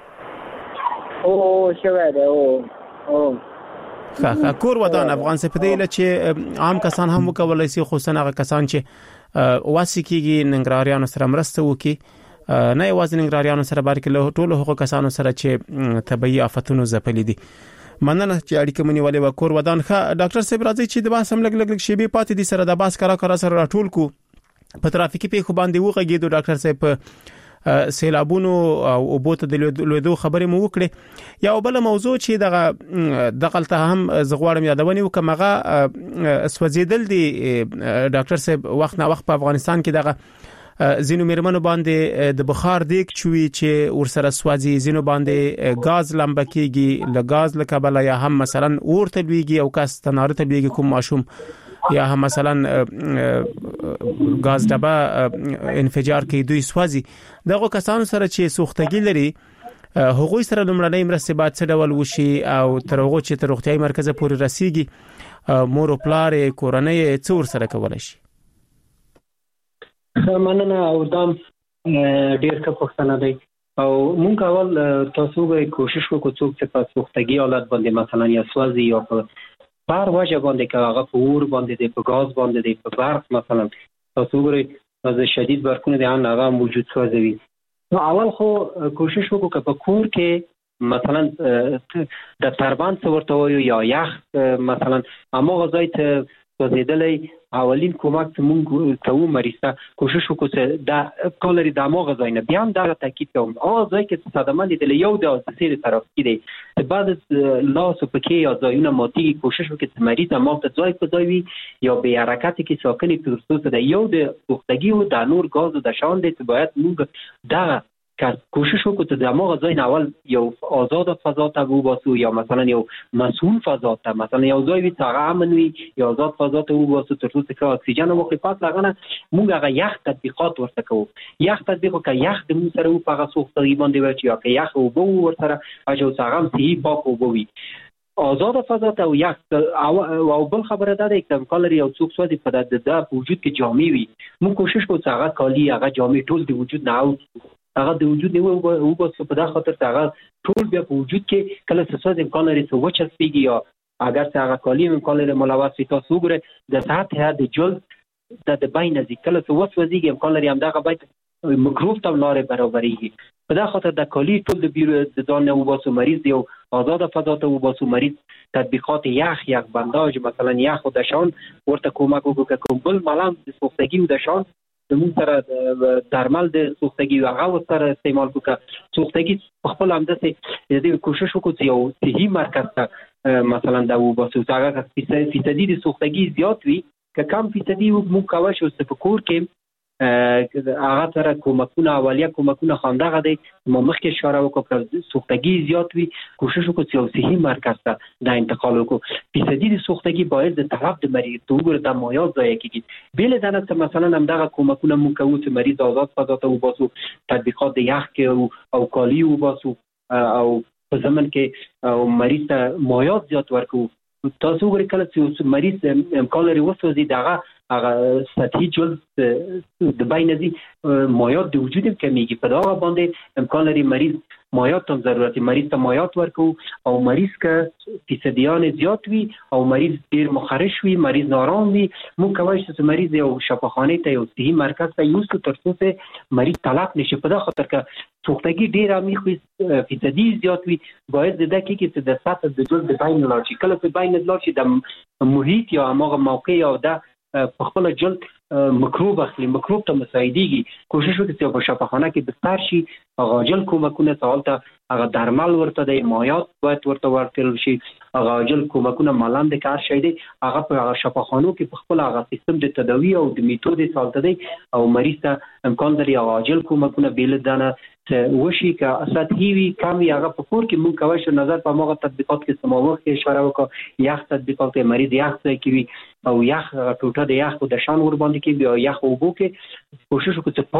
او شوی دی او او ښه کور ودان افغان سپدې چې عام کسان هم وکولای شي، خصوصا هغه کسان چې واسي کېږي ننګرهاریانو سره مرسته وکړي، نه یوازې ننګرهاریانو سره بلکې له ټولو هغو کسانو سره چې طبيعي آفتونو ځپلي دي. مننه چې اړیکه مونږ ولې وکور ودان. ښه ډاکټر صاحب راځي چې د باس هم لګ لګ شیبې پاتې دي سره د باس کرا کرا سره راټول کو په ترافیکي پیښو باندې وغږیدو. ډاکټر صاحب سیلابونو او بوته د لویدو خبرې مو وکړې. یا بل موضوع چې دغه دغلته هم زغواړم یادونی وکم هغه سوځیدل دي ډاکټر صاحب وخت نه وخت په افغانستان کې دغه زینو میرمنو باندې د بخار دیګ چوي چې ورسره سوځي، زینو باندې غاز لمبه کیږي، له غاز له کبله یا هم مثلا اورته لويږي او کاس تناره ته لويږي کوم ماشوم یا هم مثلا غاز ډبه انفجار کوي دوی سوځي. دغه کسانو سره چې سوختګي لري هغوی سره لمړنۍ مرستې باید څه ډول وشي او تر هغه چې تر روغتيایي مرکز پورې رسیږي مور او پلار کورنۍ څو ور سره کولای شي؟ مننه او دام ډیر ښه پوښتنه دی او مونږ اول تاسو به کوشش وکړو چې په سوختګي حالت باندې مثلا یا سوځي یا په بار واجه باندې که هغه په اور باندې دی، په غاز باندې دی، په برق مثلا تاسو ګورئ از شدید برقونه دی هغه موجود سوځوي. نو اول خو کوشش وکړو که په کور کې مثلا د تربان څه ورته وایو یا یخ مثلا هماغه ځای ته سوځېدلی اولین کومک چې مونږ کوو مریض ته کوشش وکړو چې دا کالري د هماغه ځای نه بیا هم دغه تاکید کوم هغه ځای کې صدمه لیدلی یو د حادثې د ترافیکي دی چې بعد لاس او پښې یا ځایونه ماتېږي کوشش وکړو چې مریض هماغه ځای په ځای وي یا بې حرکتې کې ساکنې تر څو ته یو د سوختګي او د نور ګازو د شان دی چې باید مونږ دغه کوشش وکړو چې د هماغه ځای نه اول یو آزاد فضا ته وباسو یا مثلا یو مسئول فضا ته مثلا یو ځای وي چې هغه امن وي یا آزاد فضا ته وباسو تر څو چې اکسیجن واخلي. پس هغه نه مونږ هغه یخ تطبیقات ورته کوو. یخ تطبیق که یخ د مونږ سره په هغه سوختګي باندې وي یا که یخ اوبه ورسره اجو چې هغه صحیح پاک اوبه وي آزاد فضا ته او یخ او بل خبره ده چې امکان لري یو څوک سوځي په د وجود کې جامې وي مونږ کوشش کوو چې هغه کالي هغه جامې ټول د وجود نه او هغه د وجود نیو او بس په دا خاطر چې هغه ټول بیا په وجود کې کله څه څه امکان لري چې وچه سپیږي یا اگر چې هغه کالي امکان لري ملوث وي تاسو وګورئ د سطح د جلد د د بین ځکه کله څه وسوځي امکان لري هم دغه باید مکروب ته لارې برابرېږي. په دا خاطر د کالي ټول د بیرو د ځان نه وباسو مریض دی او آزاد فضا ته وباسو مریض. تطبیقات یخ یخ بنداج مثلا یخ او د شان ورته کومک وکړو کوم بل ملام د سوختګي او د شان د مون سره درمل د سوختګي هغه سره استعمال وکړه. سوختګي خپل همداسې د کوشش وکړو چې یو صحي مرکز ته مثلا دا وباسو هغه فیصدي د سوختګي زیات وي که کم فیصدي مو کوي شو چې په کور کې هغه سره کومکونه اولیه کومکونه خواندغه دي ما مخکې اشاره وکړه سوختګي زیات وي کوشش وکړو چې یو صحي مرکز ته دا انتقال وکړو. فیصدي د سوختګي باید د طرف د مریض ته وګوره د مایات ځای کېږي بل دا نه مثلا هم دغه کومکونه مو کوو چې مریض آزاد فضا ته وباسو تطبیقات د یخ کې او کالي وباسو او په زمن کې او مریض ته مایات زیات ورکو. تاسو وګورئ کله چې مریض امکان لري وسوځي دغه هغه سطحي جلد د بین دي مایات د وجود کمیږي په دا باندې امکان لري مریض مایات هم ضرورت مریض ته مایات ورکو او مریض که فیصدیان زیات وي او مریض ډیر مخرش وي مریض نارام وي مو کوي چې مریض یو شفاخانه ته یو صحي مرکز ته یوسو تر څو مریض طلاق نشي. په دا خاطر که سوختګي ډیر عمیق وي فیصدي زیات وي باید د دقیق کې د سطح د جلد د بین لارشي کله په بین لارشي د محیط یا هغه موقع یا د په خپل جلد مکروب اخلي مکروب ته مساعدېږي. کوشش وکړئ چې په شفاخانه کې بستر شي هغه عاجل کومکونه سوال ته هغه درمل ورته دی مایات باید ورته ورکړل شي هغه عاجل کومکونه ملام د کار شي دی هغه په هغه شفاخانو کې په خپل هغه سیستم د تداوی او د میتود سالته دی او مریض ته امکان لري هغه عاجل کومکونه بیل دانه وشي که سطحي وي کم وي هغه په کور کې مونږ کولی شو نظر په هغه تطبیقات کې سماوخ کې اشاره وکړو یخ تطبیقات کې مریض یخ ځای کې وي او یخ ټوټه د یخ او د شان ور باندې کې بیا یخ اوبو کې کوشش وکړو چې پاک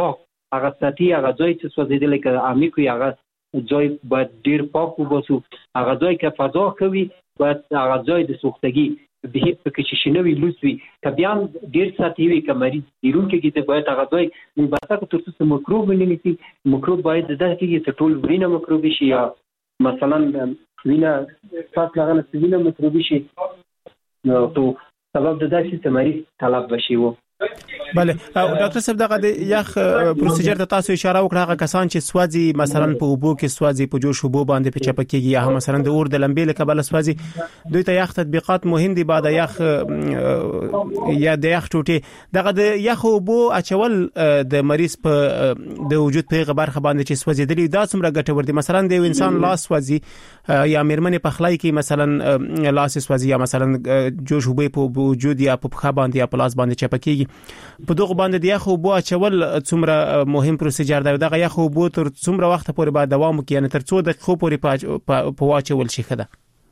هغه ساتي هغه ځای چې سوځیدل کې عمیق وي هغه ځای باید ډیر پاک وباسو. هغه ځای کې فضا کوي باید هغه ځای د سوختګي به هیڅ پکې چې شنوي لوس وي که بیا ډیر ساتي وي که مریض بیرون کې کېږي باید هغه ځای مباسطه تر څو مکروب نه نیسي. مکروب باید داسې کېږي چې ټول وینه مکروبي شي یا مثلا وینه ساس لغانه وینه مکروبي شي نو تو سبب د داسې چې مریض طلب بشي وو. بله ډاکټر صاحب دغه د یخ پروسیجر ته تاسو اشاره وکړه هغه کسان چې سوځي مثلا په اوبو کې سوځي په جوش اوبو باندې په چپه کېږي یا مثلا د اور د لمبې له کبله سوځي دوی ته یخ تطبیقات مهم دي بعد یخ یا د یخ ټوټه دغه د یخ اوبو اچول د مریض په د وجود په غبرخه باندې چې سوځیدلی دا څومره ګټور دي. مثلا د انسان لاس سوځي یا میرمنې په خلای کې مثلا لاس سوځي یا مثلا جوش اوبو په وجود یا په خبا باندې یا په لاس باندې چپه کېږي په دغه باندې د یخ اوبو اچول څومره مهم پروسیجر دی. دغه یخ اوبو تر څومره وخت پورې باید دوام وکړي یعنی تر څو دقیقو پورې په واچول شي خده؟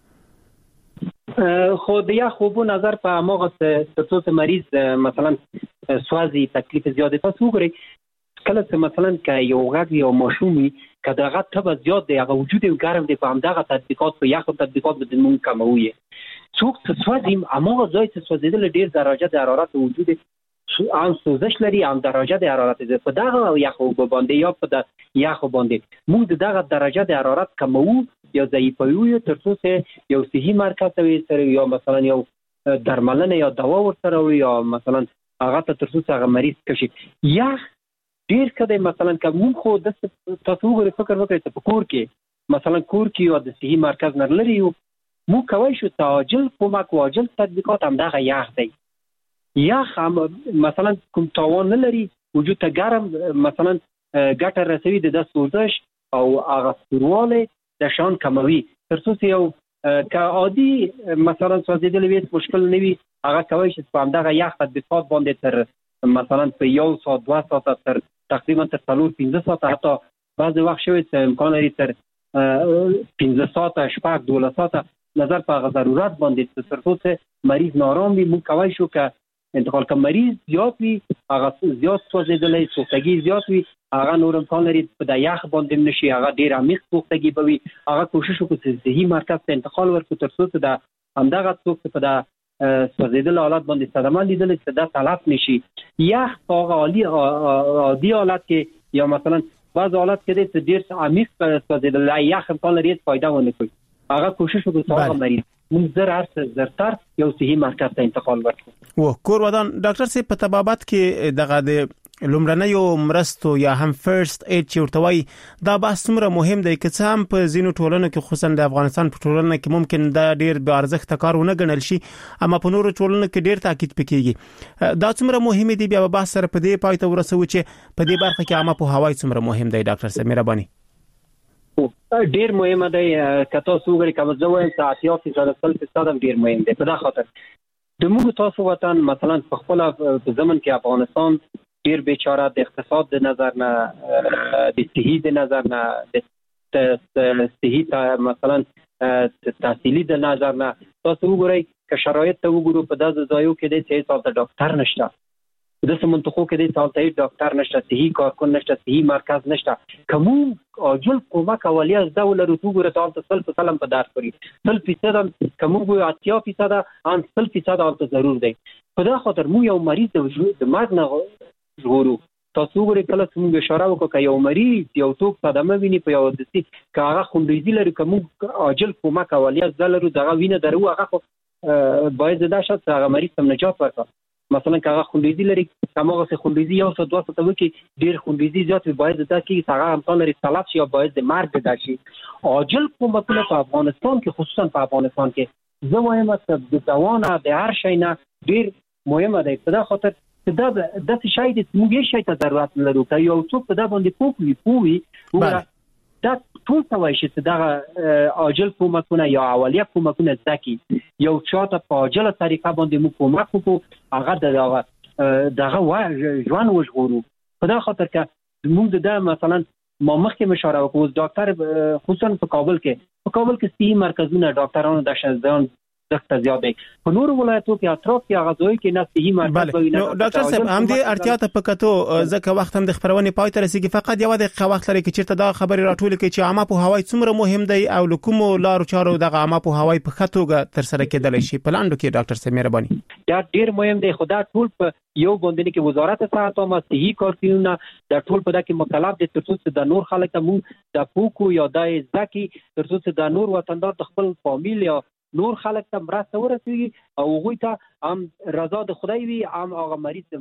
خو د یخ اوبو نظر په موږ ته تر څو مریض مثلا سوازي تکلیف زیاده تاسو وګورئ کله چې مثلا که یو غږ یو ماشومي که دغه تب زیات دی هغه وجود یې ګرم دی په همدغه تطبیقات په یخ تطبیقات به مونږ کموي څوک چې سوځي هماغه ځای چې سوځیدل ډیر درجه د حرارت وجود ان سوزش لري ان درجه د حرارت ده په دغه یخ اوبو باندې یا په د یخ باندې موږ دغه درجه د حرارت کمو یا ضعیفوي تر څو چې یو صحي مرکز ته وي یا مثلا یو درملنه یا دوا ورسره وي یا مثلا هغه ته تر څو چې هغه مریض کشي یخ ډیر کده مثلا کوم خو د تاسو غوړي فکر وکړئ چې په کور کې مثلا کور کې یو د صحي مرکز نه لري مو کوي شو تعجل کومک واجل تطبیقات هم دغه یخ دی. یخ هم مثلا کوم تاوان نه لري وجود ته ګرم مثلا ګټه رسوي د سوزش او هغه سورواله د شان کموي تر څو یو که عادي مثلا سوځیدل وي مشکل نه وي هغه کوي چې په همدغه یخ تطبیقات باندې تر مثلا په یو ساعت دوه ساعت تر تقریبا تر څلور پنځه ساعت حتی بعض وخت شوی چې امکان لري تر پنځه ساعت شپږ دوله ساعت نظر په ضرورت باندې تر څو چې مریض نارام وي مو کوي شو که انتقال که مریض زیات وي هغه زیات سوځیدلی سوختګي زیات وي هغه نور امکان لري په د یخ باندې نشي هغه ډیر عمیق سوختګي به وي هغه کوشش وکړي چې صحي مرکز ته انتقال ورکړي تر څو چې د همدغه څوک په د سوځیدل حالت باندې صدمه لیدل چې دا تلف نشي. یخ په هغه عالی عادي حالت کې یا مثلا بعض حالت کې د ډیر عمیق سوځیدل یخ امکان لري فایده ونه کوي هغه کوشش وکړي چې هغه مریض موږ زر هر زرتر یو صحي مرکز ته انتقال ورکړو. و کور ودان ډاکټر سي په تبابت کې دغه د لومړنیو مرستو یا هم فرست ایډ چې ورتوي دا بحث څومره مهم دی که څه هم په ځینو ټولنو کې خصوصا د افغانستان په ټولنه کې ممکن دا ډیر به ارزښت کارونه ګڼل شي اما په نورو ټولنو کې ډیر تاکید پکېږي دا څومره مهم دی بیا بحث سره په دې پای ته ورسو چې په دې برخه کې عامه په هوای څومره مهم دی. ډاکټر سي مهرباني ډیر مهمه دی که تاسو وګورئ کوم ځوان چې اتیا فیصد سل فیصد ډیر مهم دی په دا خاطر د موږ تاسو وطن مثلا په خپل په زمن کې افغانستان ډیر بیچاره د اقتصاد د نظر نه د صحي د نظر نه د صحي مثلا تحصیلي د نظر نه تاسو وګورئ که شرایط ته وګورو په داسې ځایو کې د صحي سال ډاکټر نشته د سمنتخو کې د سال ته ډاکټر نشته صحي کارکون نشته صحي مرکز نشته کوم اجل کومک اولیه د ولر تو ګره ته سل سلام په دار کړی سل فیصد کوم ګو اتیا فیصد ان سل فیصد ته ضرور دی په دا خاطر مو یو مریض د مرګ نه ژغورو تاسو ګورئ کله څنګه اشاره وکړه یو مریض یو څوک صدمه ویني په یو دسي کاغه خوندېزي لري کوم اجل کومک اولیه د لرو دغه وینه درو هغه باید دا شت هغه مریض تم نجات ورکړي مثلا کاغه خوندېزي لري کومه څه خوندېزي یو څه دوه څه وکي ډیر خوندېزي زیات باید دا کې هغه امکان لري طلب شي او باید د مرګ د شي عاجل کومکونه په افغانستان کې خصوصا په افغانستان کې زه وایم چې د دوانه د هر شي نه ډیر مهمه ده په دا خاطر دا د څه شي د موږ شي ته ضرورت لرو که یو څوک په دا باندې پوښي پوي وګوره دا ټول څه وایي چې دا عاجل کومکونه یا اولیه کومکونه ځکه یو چاته په عاجله طریقه باندې مو کومک وکړو هغه دغه دغه ژوند وژغورو په دا خاطر که موږ د مثلا ما مخکې مشوره وکړو ډاکټر خصوصا په کابل کې په کابل کې صحي مرکزونه ډاکټرانو د شزدان ارزښت زیات دی. په نورو ولایتونو کې اطراف کې غذایی کې نه صحیح مرکز وي. نو ډاکټر صاحب هم دې اړتیا ته پکاتو ځکه وخت هم د خبرونې پای ته رسیدي، فقط یو دقیقه وخت لري چې چیرته دا خبري راټول کړي چې عامه په هوای څومره مهم دی او لکوم لارو چارو د عامه په هوای په خطوګه تر سره کېدل شي په لاندو کې. ډاکټر صاحب مهرباني. دا ډیر مهم دی. خدا ټول په یو باندې کې وزارت صحت او صحي کارکونونه د ټول په دغه مکلف دي ترڅو چې د نور خلک ته مو د پوکو یا د ځکه ترڅو چې د نور وطندار د خپل فامیل یا نور خلک ته مرسته ورسوي او هغوی ته هم رضا د خدای وي، هم هغه مریض